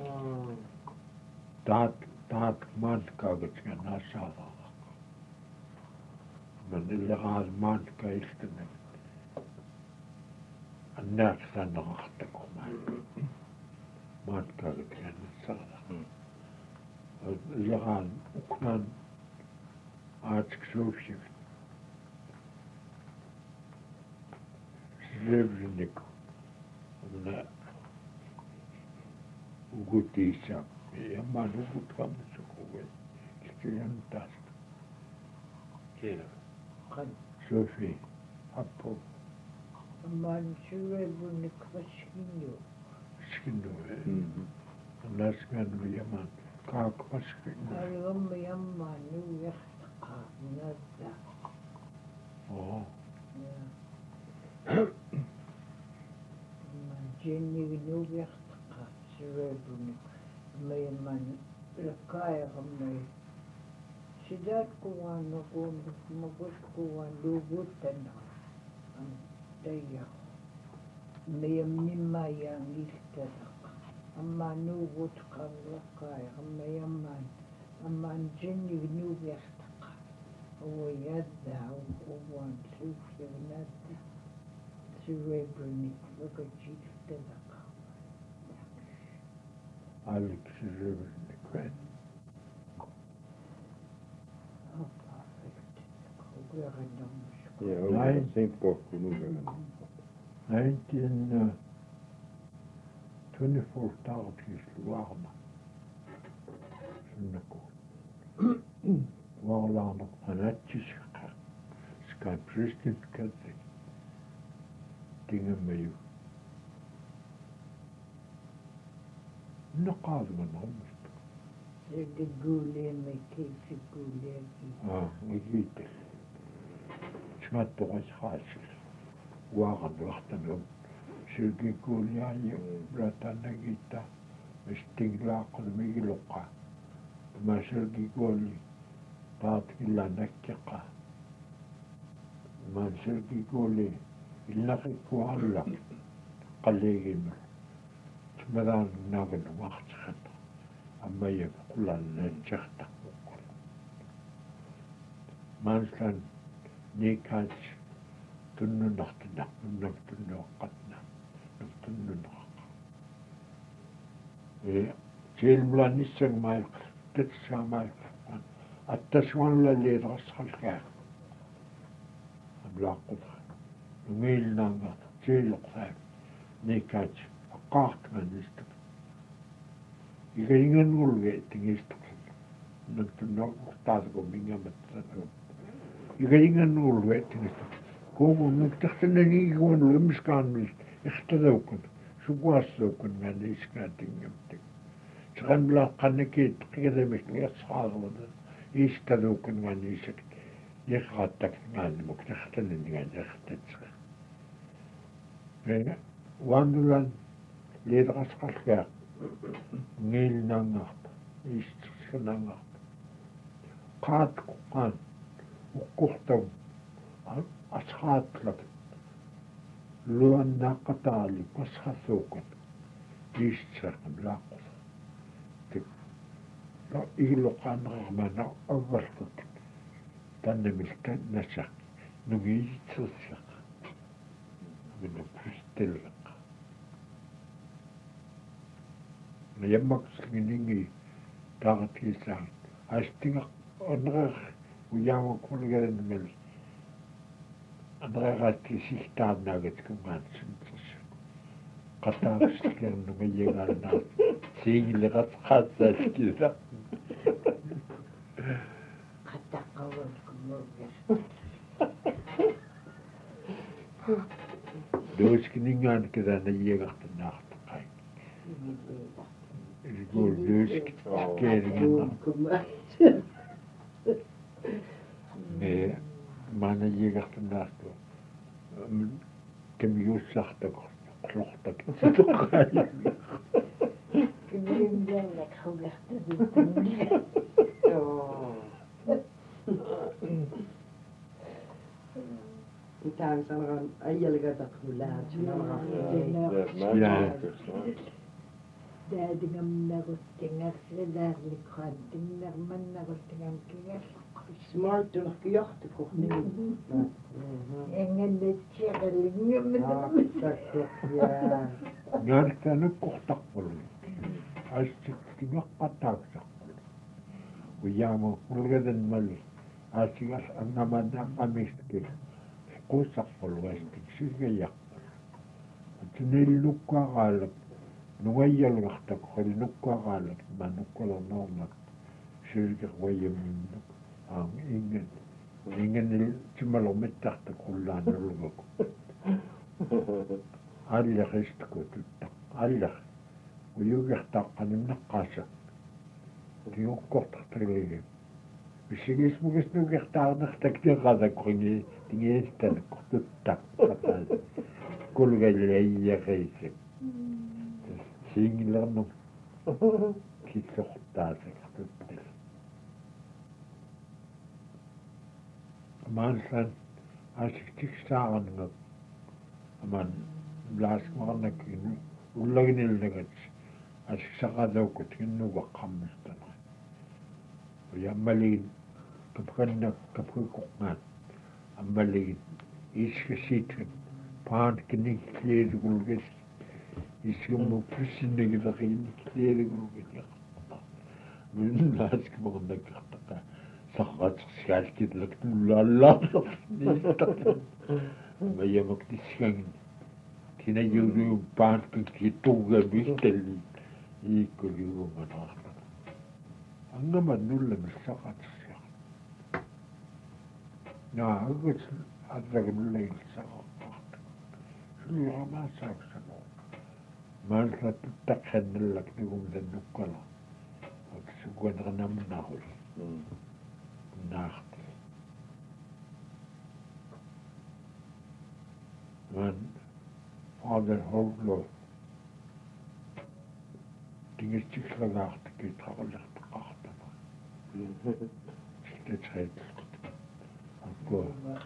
S2: таат маанкаагатсганаасаалаа маниллераал маанкаилтана аннаақсаанеқартакумаа маанкаагатсганассаалаа лераал укнан аатиксуусиг сребрник на угутиса яман угуткамсукугай киянтас кера
S6: қан
S2: софи аппо
S6: аммаан сюребунник паскинниу
S2: скиндуэ насган яман kaakmaskina
S6: алгамма яммаа нуяхтақаа наатта
S2: оо
S6: Jenny nuvjachtka syröipunik meidän lakkaajakamme sitä kuvaan kun mä kuvaan luvuttena teijä meidän nimmäjään iltätä amma nuvutkan lakkaajakamme jamman amman Jenny nuvjachtka voi jättää kuvaan suhjavnätä syröipunik vakajiltätä
S2: Alex Rivnikven.
S4: Ja,
S2: Näin.
S4: on sen pohku numero.
S2: 1924 tautsis Luarma. Sunnako. Luarlaana anatjiska. Skai president käsi. Tingemme ju. Naqaadman hommista.
S6: Se guulee me keitsi guuleekin.
S2: Ikiitte. Smattoras haasilla. Luaran lahtanut. Sylki kuulijaa ja bratanna kiittää. Mestin laakkoon mikilukaa. Mä sylki kuuli. Taatkilla näkkäkaa. Mä sylki kuuli. Illakikku alla. Kalliikimmel. Smadaan nagen vahtsakata. Amma ei kullalle tjahta. Manslan niikais tunnun nahtina. Tunnun katna. Tunnun nahka. Silmla nissang maik. Tetsa maik. Attaswanla liirashalkaa. Amlaaqudha. Ngilnanga. Silqsaa. Niikais. Kahtman istut. Ikä ingen ulgeetin istut. No taasiko minkä mättä. Ikä ingen ulgeetin istut. Kuumu miktahtanne niin kuin ulgemiskaan. Ehkä taukun. Sukuastaukun mä niiskään tingemtik. Sekan laakkanne kiitämistä jäshaarvata. Iska taukun mä niisak. Jäkhaattak mä miktahtanne niin jäkhaattak. Wandulan. Liederaskalkää. Ngilnangart. Istuskanangart. Kaatkukaan. Ukkuhtav. Ashaatlat. Luon nakataali. Pashasuukan. Istsakan laakkus. No ilukaan rahmana avartut. Tänne miltä näsak. Nugi itsussak. Minä pystellä. No jammakskin ningi taatiisaan. Astinga onra ujama kulgeren mel. Andra ratti sihtaan naget kumansuntus. Kataksken no mejegalna. Sigle ratsaatsaskida.
S6: Katakawat kumurgas.
S2: Dooskin ningaan kedana jegahtan nacht kai. Gol dösk keringen. Me mana jegahtan nacht. кемиуссартак лортак
S6: Кымлымляллак хулартадуттаммила.
S5: Joo. Mitään sanon äijälkätä kulää, Smart on nog jachtig niet.
S2: Närtä nyt kohtakkoli. Aistikin jokkataaksa. Kun jäämä kulketen malli. Asias annamaan nakamistakin. Kuusakkolu äsken sykejäkkolu. Mutta niillä nukkaa kaallat. Nuajalgahta, kun oli nukkaa kaallat. Mä nukkalla noollat. Sylkä huijammin. Ingen timalo mittahta kullaan ulkoku. Alla ristkututta. Alla. Kun jukahtaakkanin nakkaasa. Tiukkohtahtrilleen. Vissikin mukis nukahtaa nahtak tiekata, kun tingi estänä kututta. Kulkeille ja reise. Singillä on kitsohtaa se kututta. Mansan asik saanut aman blasmarnakin ullaginilnagats asik saqaduukut kinnuvaqqammistana yammalin kapqannak ammalin iskasiit paan kinikleedugulgas iskummu pissinnigidaqinikleedugulgas min blasmarnakqaqa сахатсиалкидлак нуллааллаарлер маямак тисган кинаюу паанкки китуга мистэлли иккулиугуманаар ангама нуллами сахатсиа наагус адлагнуллаил сахаттарт суллаамаасааксамо мааллат тақханналлак нугумданнуккала аксугуанернамнаарул nacht. Mijn vader Hoglo dingen stikslag achter keer trouwelijk achter. Dit schijnt. Akko.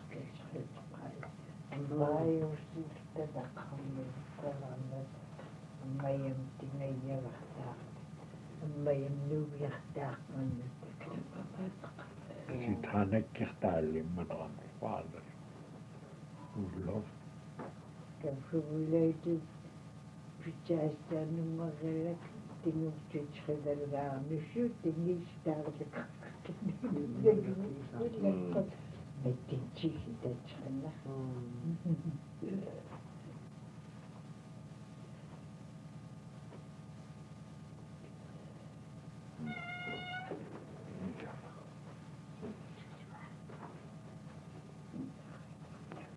S2: Sitten hän näkkihtääli madran vader. Ulof.
S6: Kafulleitu pitäistään numerella tingutsitsedellään nysytingistäärlik. Mettin siitä tsänä.